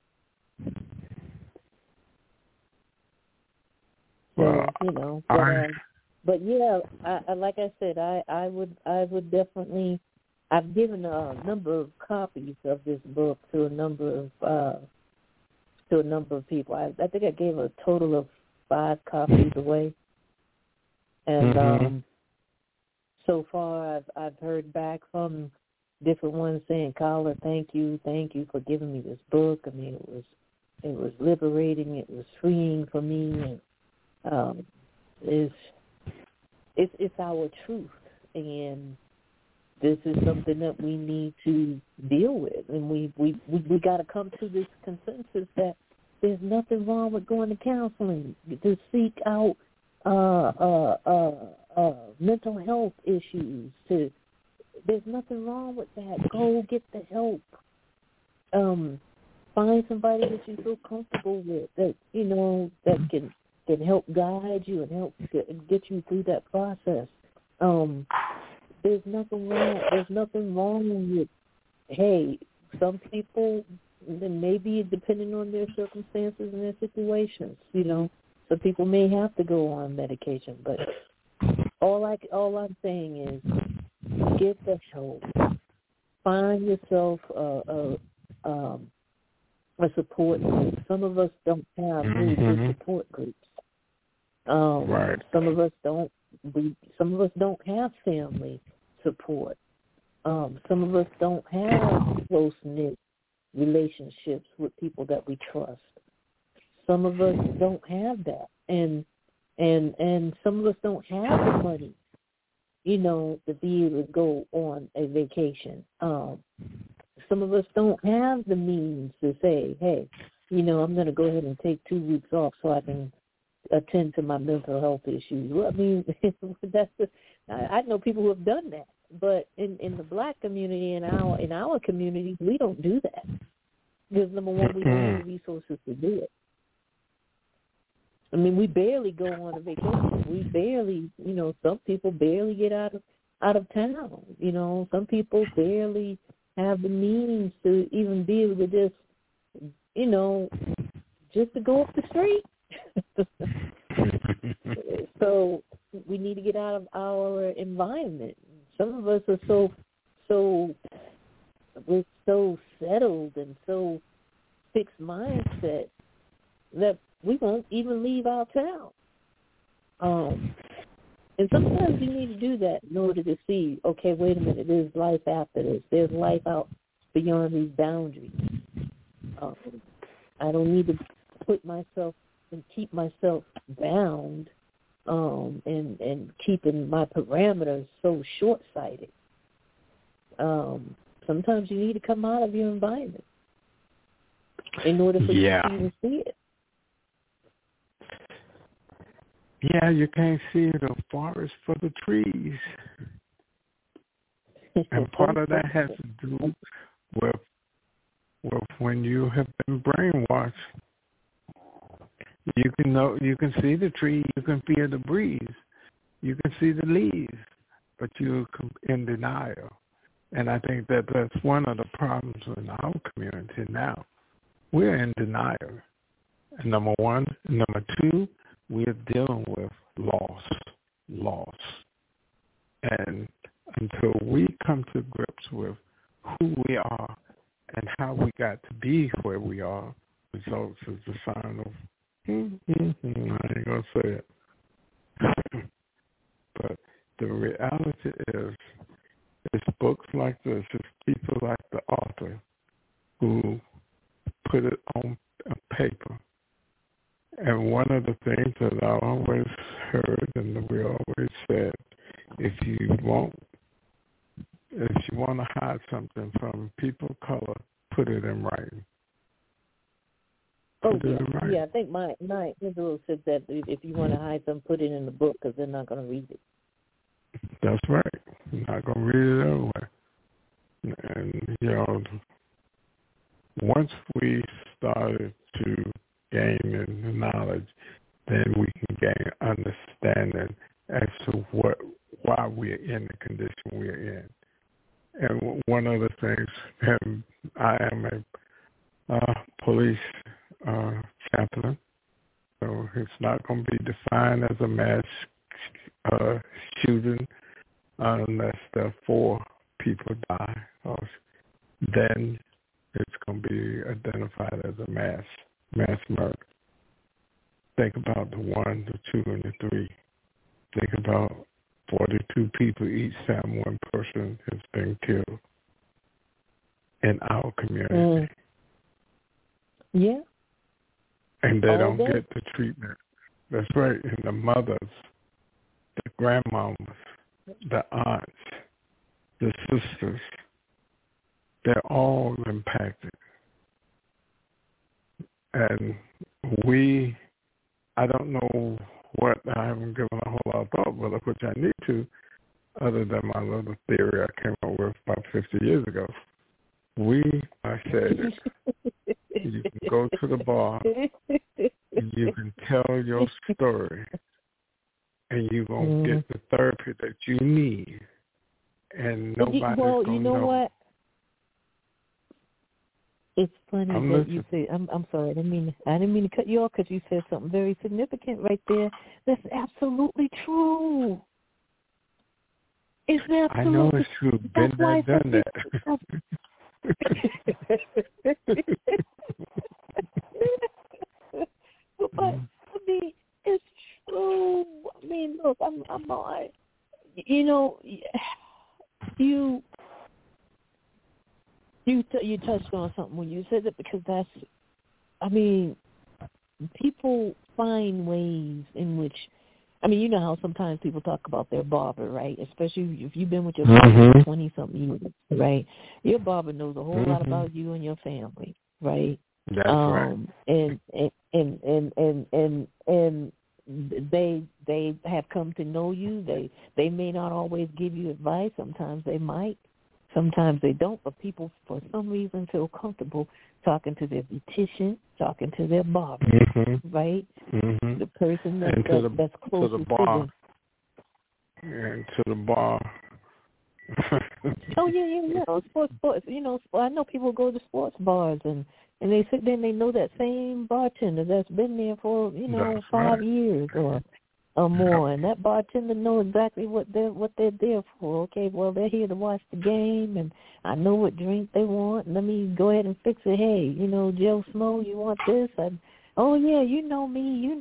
Well, but yeah, I like I said, I would definitely. I've given a number of copies of this book to a number of people. I think I gave a total of 5 copies away, and so far I've heard back from different ones saying, "Carla, thank you for giving me this book. I mean, it was liberating, it was freeing for me, and it's our truth, and this is something that we need to deal with, and we got to come to this consensus that there's nothing wrong with going to counseling to seek out mental health issues. There's nothing wrong with that. Go get the help. Find somebody that you feel comfortable with, that that can help guide you and help get you through that process. There's nothing wrong. There's nothing wrong with, hey, some people, maybe depending on their circumstances and their situations, some people may have to go on medication. But all I'm saying is, get the help. Find yourself a support group. Some of us don't have really good support groups. Right. Some of us don't. Some of us don't have family support. Some of us don't have close-knit relationships with people that we trust. Some of us don't have that, and some of us don't have the money, to be able to go on a vacation. Some of us don't have the means to say, hey, I'm going to go ahead and take 2 weeks off so I can attend to my mental health issues. Well, I mean, I know people who have done that, but in the Black community, in our community, we don't do that. Because number one, we don't have the resources to do it. I mean, we barely go on a vacation. We barely, some people barely get out of town. Some people barely have the means to even be able to just, just to go up the street. So we need to get out of our environment. Some of us are we're so settled and so fixed mindset that we won't even leave our town. And sometimes you need to do that in order to see, okay, wait a minute, there's life after this. There's life out beyond these boundaries. I don't need to put myself and keep myself bound and keeping my parameters so short-sighted. Sometimes you need to come out of your environment in order for you to even see it. Yeah, you can't see the forest for the trees. And part of that has to do with when you have been brainwashed. You can see the tree, you can feel the breeze, you can see the leaves, but you're in denial. And I think that's one of the problems in our community now. We're in denial. And number one. Number two, we're dealing with loss. And until we come to grips with who we are and how we got to be where we are, results is the sign of, I ain't going to say it. But the reality is, it's books like this, it's people like the author who put it on paper. And one of the things that I always heard and that we always said, if you want to hide something from people of color, put it in writing. to do it right. Yeah, I think my Israel said that if you want to hide them, put it in the book because they're not going to read it. That's right. You're not going to read it anyway. And, once we started to gain the knowledge, then we can gain understanding as to why we're in the condition we're in. And one of the things, and I am a police chaplain, so it's not going to be defined as a mass shooting unless the 4 people die. Then it's going to be identified as a mass murder. Think about the 1, the 2, and the 3. Think about 42 people each time one person has been killed in our community. Yeah. And they don't get the treatment. That's right. And the mothers, the grandmamas, the aunts, the sisters, they're all impacted. And I don't know what, I haven't given a whole lot of thought, but which I need to, other than my little theory I came up with about 50 years ago. I said it. You can go to the bar, you can tell your story, and you're going to get the therapy that you need. And nobody's going to know. What? It's funny that you say. I'm sorry. I didn't mean to cut you off because you said something very significant right there. That's absolutely true. It's absolutely. I know it's true. Been there, done that. But I mean, it's true. I mean, look, I'm like, You touched on something when you said it because people find ways in which, you know how sometimes people talk about their barber, right? Especially if you've been with your barber for 20-something years, right? Your barber knows a whole lot about you and your family, right? That's right. And they have come to know you. They may not always give you advice. Sometimes they might. Sometimes they don't, but people, for some reason, feel comfortable talking to their beautician, talking to their barber, right? The person that's closest to the bar. And to the bar. Oh, yeah. Sports. I know people go to sports bars, and they sit there and they know that same bartender that's been there for, 5 years or more, and that bartender knows exactly what they're there for. Okay, well, they're here to watch the game, and I know what drink they want. Let me go ahead and fix it. Hey, Joe Smo, you want this? Oh yeah, you know me,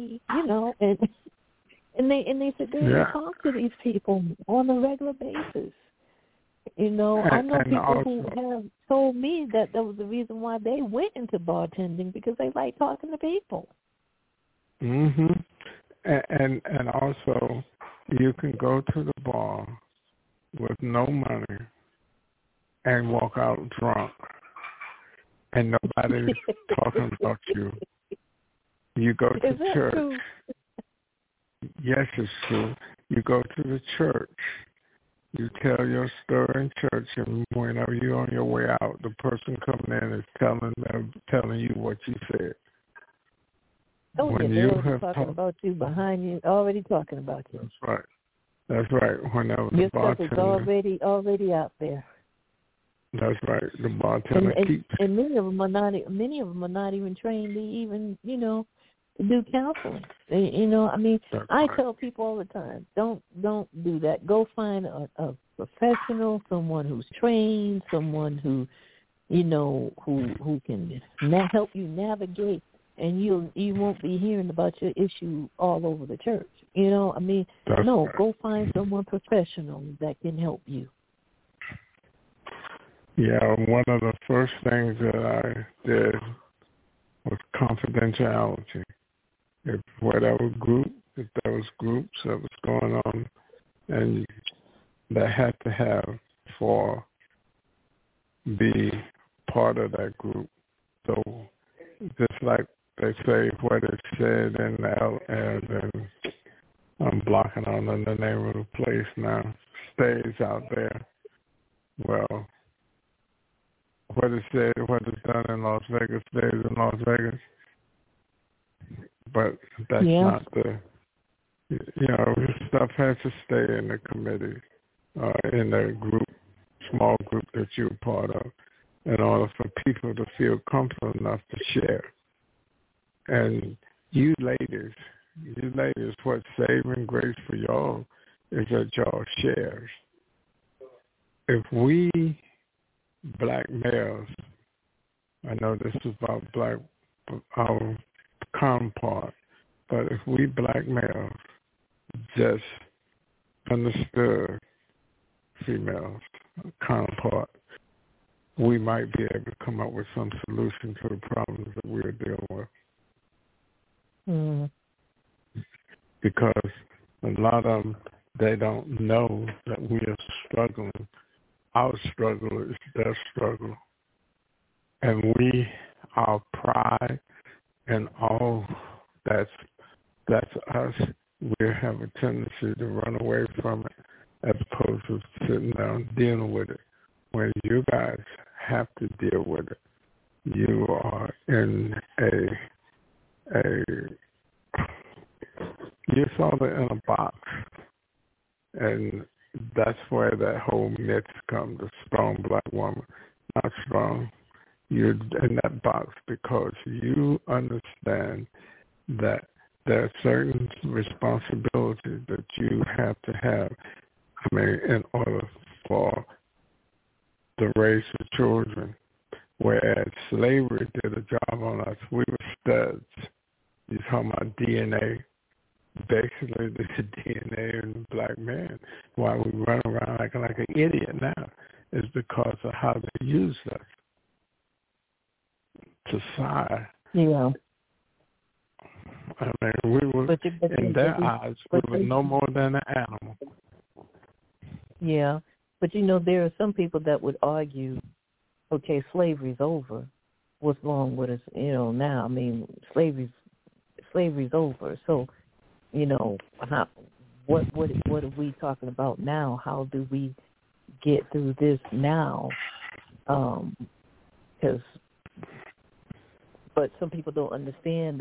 and they sit there and talk to these people on a regular basis. I know people who have told me that was the reason why they went into bartending, because they like talking to people. And also, you can go to the bar with no money and walk out drunk, and nobody's talking about you. You go to church. True? Yes, it's true. You go to the church. You tell your story in church, and whenever you're on your way out, the person coming in is telling you what you said. Oh, when yeah, you they're have talking about you behind you, already talking about you. That's right. Whenever your the stuff bartender, is already out there. That's right. The bartender keeps. And many of them are not even trained to even, to do counseling. I tell people all the time, don't do that. Go find a professional, someone who's trained, someone who can help you navigate. And you won't be hearing about your issue all over the church. Go find someone professional that can help you. Yeah, one of the first things that I did was confidentiality. If there was groups that was going on, and that had to have be part of that group. So just like say what it said in and I'm blocking on the name of the place now. Stays out there. Well, what it said, what is done in Las Vegas stays in Las Vegas. But that's not the, this stuff has to stay in the committee, in the group, small group that you're part of, in order for people to feel comfortable enough to share. And you ladies, what's saving grace for y'all is that y'all shares. If we black males, I know this is about black, our counterpart, but if we black males just understood females, counterpart, we might be able to come up with some solution to the problems that we're dealing with. Mm. Because a lot of them, they don't know that we are struggling. Our struggle is their struggle. And our pride and all that's us, we have a tendency to run away from it as opposed to sitting down dealing with it. When you guys have to deal with it, you are in you're sort of in a box. And that's where that whole myth comes, the strong black woman. Not strong. You're in that box because you understand that there are certain responsibilities that you have to have, in order for the race of children. Whereas slavery did a job on us. We were studs. You're talking about DNA. Basically, the DNA in the black man. Why we run around acting like an idiot now is because of how they use us. To sigh. Yeah. We were, in their eyes, we were no more than an animal. Yeah. But, there are some people that would argue, okay, slavery's over. What's wrong with us, now? Slavery's over. So, what are we talking about now? How do we get through this now? But some people don't understand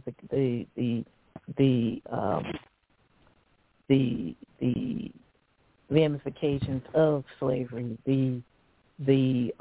the ramifications of slavery, the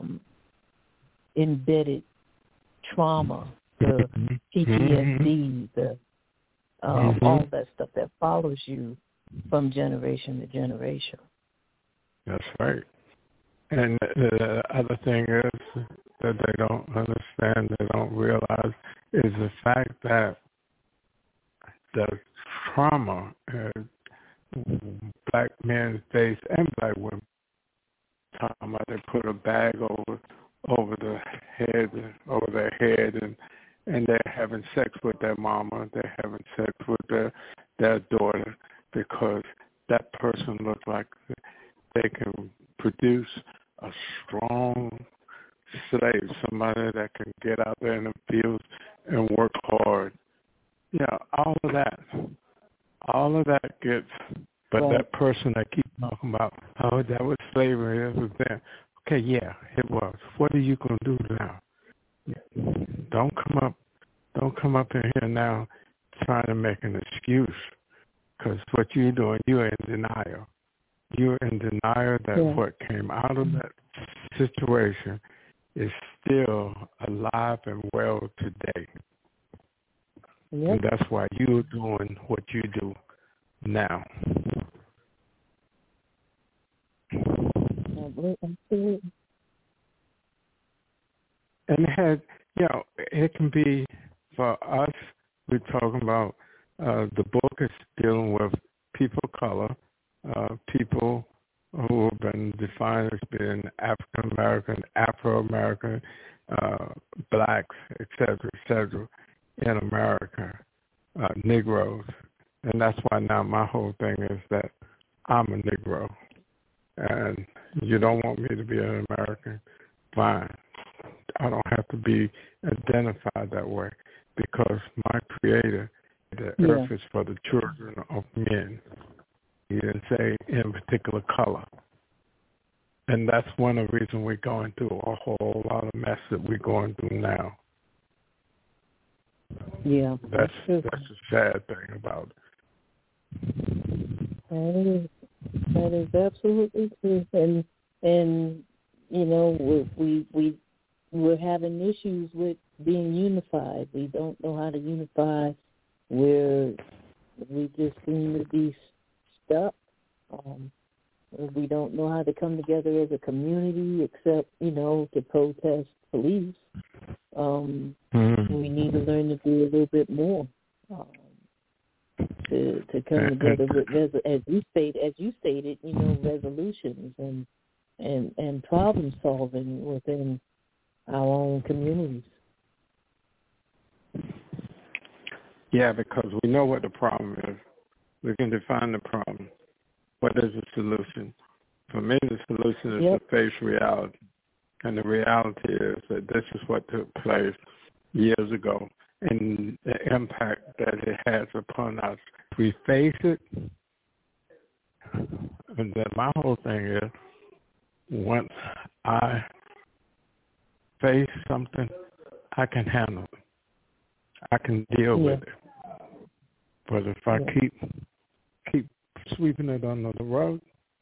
embedded trauma, the PTSD, all that stuff that follows you from generation to generation. That's right. And the other thing is that they don't understand, they don't realize, is the fact that the trauma black men face and black women, talking about they put a bag over their head and they're having sex with their mama, they're having sex with their daughter because that person looks like they can produce a strong slave, somebody that can get out there in the fields and work hard. All of that gets, but right. That person that keeps talking about, that was slavery, it was there. Okay, yeah, it was. What are you going to do now? Don't come up in here now trying to make an excuse, because what you're doing, you're in denial. You're in denial that what came out of that situation is still alive and well today. Yep. And that's why you're doing what you do now. And it can be for us, we're talking about the book is dealing with people of color, people who have been defined as being African American, Afro-American, blacks, et cetera, in America, Negroes. And that's why now my whole thing is that I'm a Negro. And you don't want me to be an American, fine. I don't have to be identified that way because my Creator, the earth is for the children of men. He didn't say in particular color. And that's one of the reasons we're going through a whole lot of mess that we're going through now. Yeah. That's the sad thing about it. That is absolutely true. And you know, we're having issues with being unified. We don't know how to unify. We just seem to be stuck. We don't know how to come together as a community except, you know, to protest police. We need to learn to do a little bit more to come together with, as you stated, you know, resolutions and problem solving within our own communities. Yeah, because we know what the problem is. We can define the problem. What is the solution? For me, the solution is to face reality. And the reality is that this is what took place years ago and the impact that it has upon us. If we face it, and then my whole thing is, once I face something, I can handle it. I can deal with it. But if I keep sweeping it under the rug,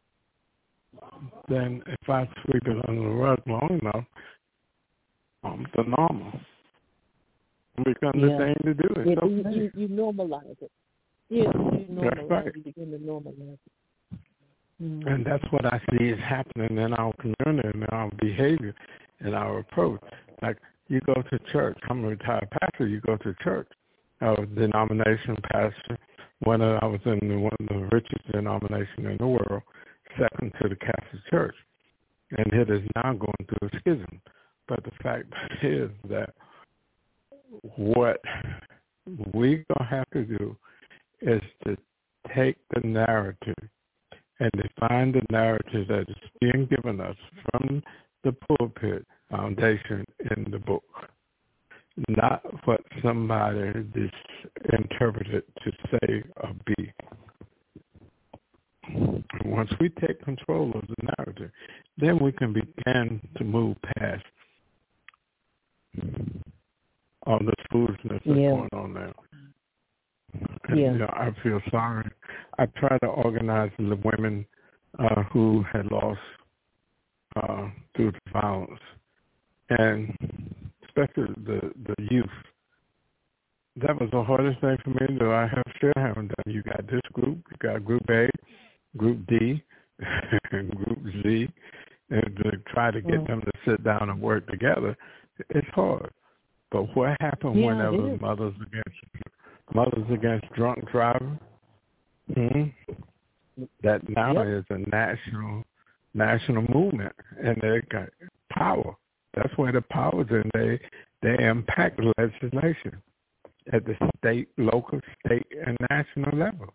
then if I sweep it under the rug long enough, the normal becomes the thing to do. It's okay. You normalize it. Yeah, you normalize That's right. You begin to normalize it. And that's what I see is happening in our community and our behavior and our approach. Like, you go to church. I'm a retired pastor. You go to church. I was a denomination pastor. I was in one of the richest denominations in the world, second to the Catholic Church. And it is now going through a schism. But the fact is that what we're going to have to do is to take the narrative and define the narrative that is being given us from the pulpit foundation in the book, not what somebody interpreted to say or be. Once we take control of the narrative, then we can begin to move past all the foolishness that's going on now. And, you know, I feel sorry. I try to organize the women who had lost through the violence, and especially the youth. That was the hardest thing for me to do. I still haven't done. You got this group, you got Group A, Group D, and Group Z, and to try to get them to sit down and work together, it's hard. But what happened whenever Mothers Against Drunk Driving? That now is a national movement, and they got power. That's where the power's in. They impact legislation at the state, local, state, and national level.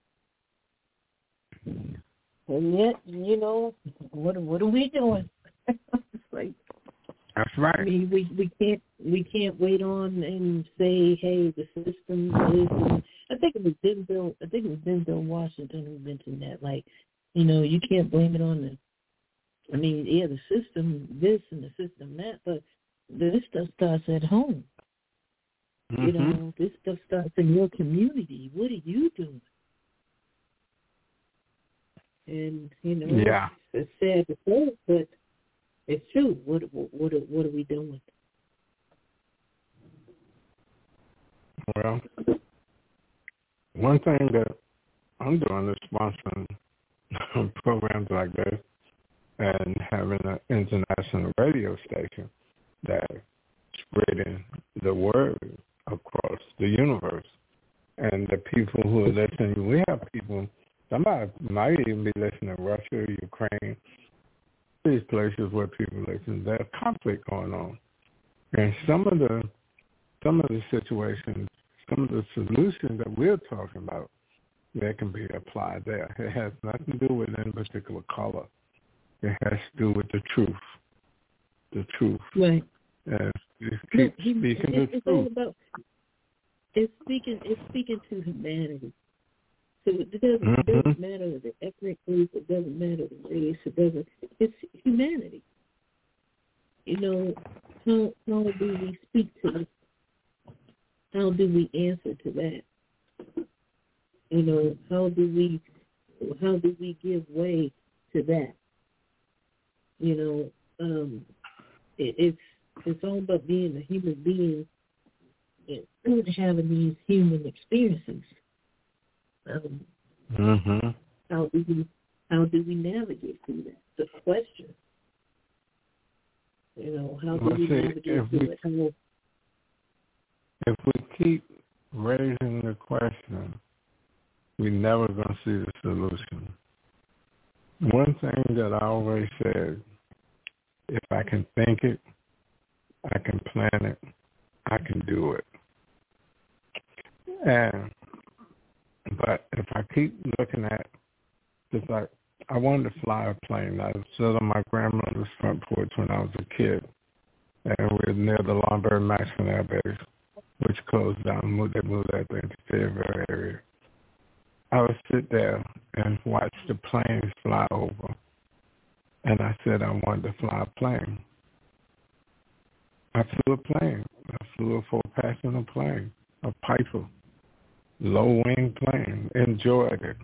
And yet, you know, what are we doing? It's like, that's right. I mean, we can't wait on and say, hey, the system is. And I think it was Denzel Washington who mentioned that. Like, you know, you can't blame it on the system this and the system that, but this stuff starts at home. You know, this stuff starts in your community. What are you doing? And, you know, it's sad to say, but it's true. What are we doing? Well, one thing that I'm doing is sponsoring programs like this and having an international radio station that's spreading the word across the universe. And the people who are listening, we have people, somebody might even be listening to Russia, Ukraine, these places where people listen. There's conflict going on. And some of the situations, some of the solutions that we're talking about, that can be applied there. It has nothing to do with any particular color. It has to do with the truth. The truth. Right. And keep speaking the truth. It's speaking to humanity. So it doesn't matter the ethnic group, it doesn't matter the race, it's humanity. You know, how do we speak to it? How do we answer to that? You know, how do we give way to that? You know, it's all about being a human being and having these human experiences. How do we navigate through that? The question. You know, how do we navigate through it? If we keep raising the question, we're never going to see the solution. One thing that I always said, if I can think it, I can plan it, I can do it. But if I keep looking at, it's like, I wanted to fly a plane. I stood on my grandmother's front porch when I was a kid, and we were near the Lombard-Maxwell Air Base, which closed down. They moved that thing to Fayetteville area. I would sit there and watch the planes fly over, and I said I wanted to fly a plane. I flew a plane. I flew a 4-passenger plane, a Piper, low-wing plane. Enjoyed it.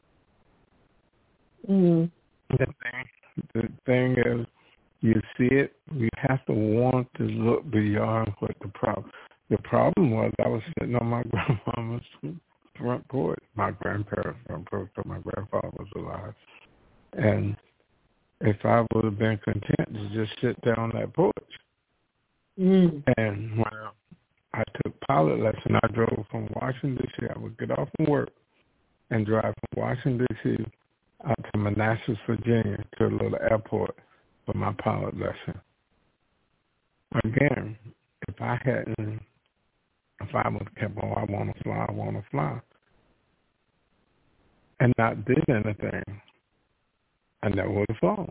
The thing is, you see it, you have to want to look beyond what the problem. The problem was I was sitting on my grandmama's front porch, my grandparents' front porch, because my grandfather was alive. And if I would have been content to just sit there on that porch. And when I took pilot lesson, I drove from Washington, D.C. I would get off from work and drive from Washington, D.C. out to Manassas, Virginia, to a little airport for my pilot lesson. Again, if I would have kept on, I want to fly, and not did anything, I never would have flown.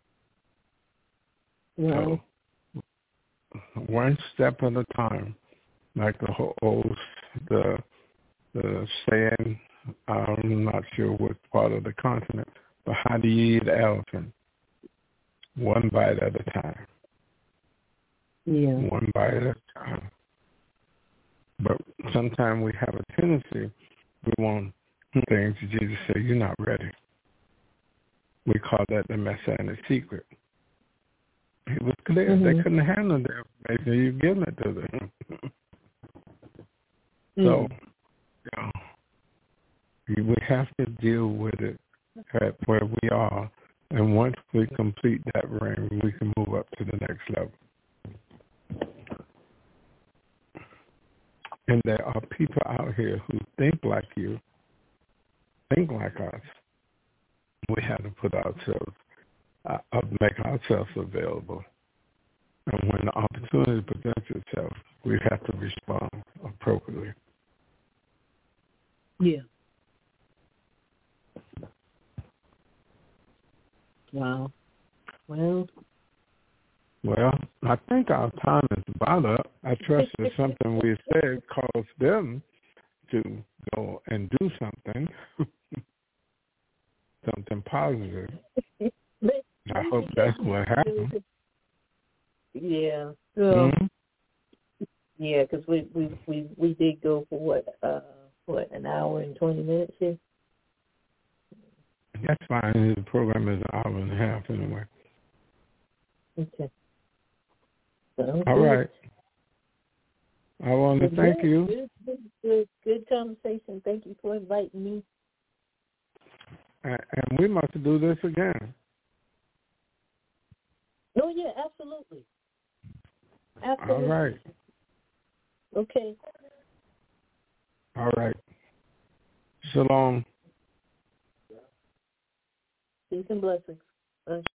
Wow. So, one step at a time, like the saying, I'm not sure what part of the continent, but how do you eat an elephant? One bite at a time. Yeah. One bite at a time. But sometimes we have a tendency, we want things to Jesus say, you're not ready. We call that the Messianic secret. It was clear. They couldn't handle the information. You've given it to them. So, we have to deal with it at where we are. And once we complete that ring, we can move up to the next level. And there are people out here who think like you, think like us. We have to put ourselves, make ourselves available. And when the opportunity presents itself, we have to respond appropriately. Yeah. Wow. Well, I think our time is about up. I trust that something we said caused them to go and do something, something positive. I hope that's what happened. Yeah. Yeah, because we did go for what, an hour and 20 minutes here? That's fine. The program is an hour and a half anyway. Okay. All right. I want to thank you. Good conversation. Thank you for inviting me. And we must do this again. Oh, yeah, absolutely. Absolutely. All right. Okay. All right. Shalom. Peace and blessings.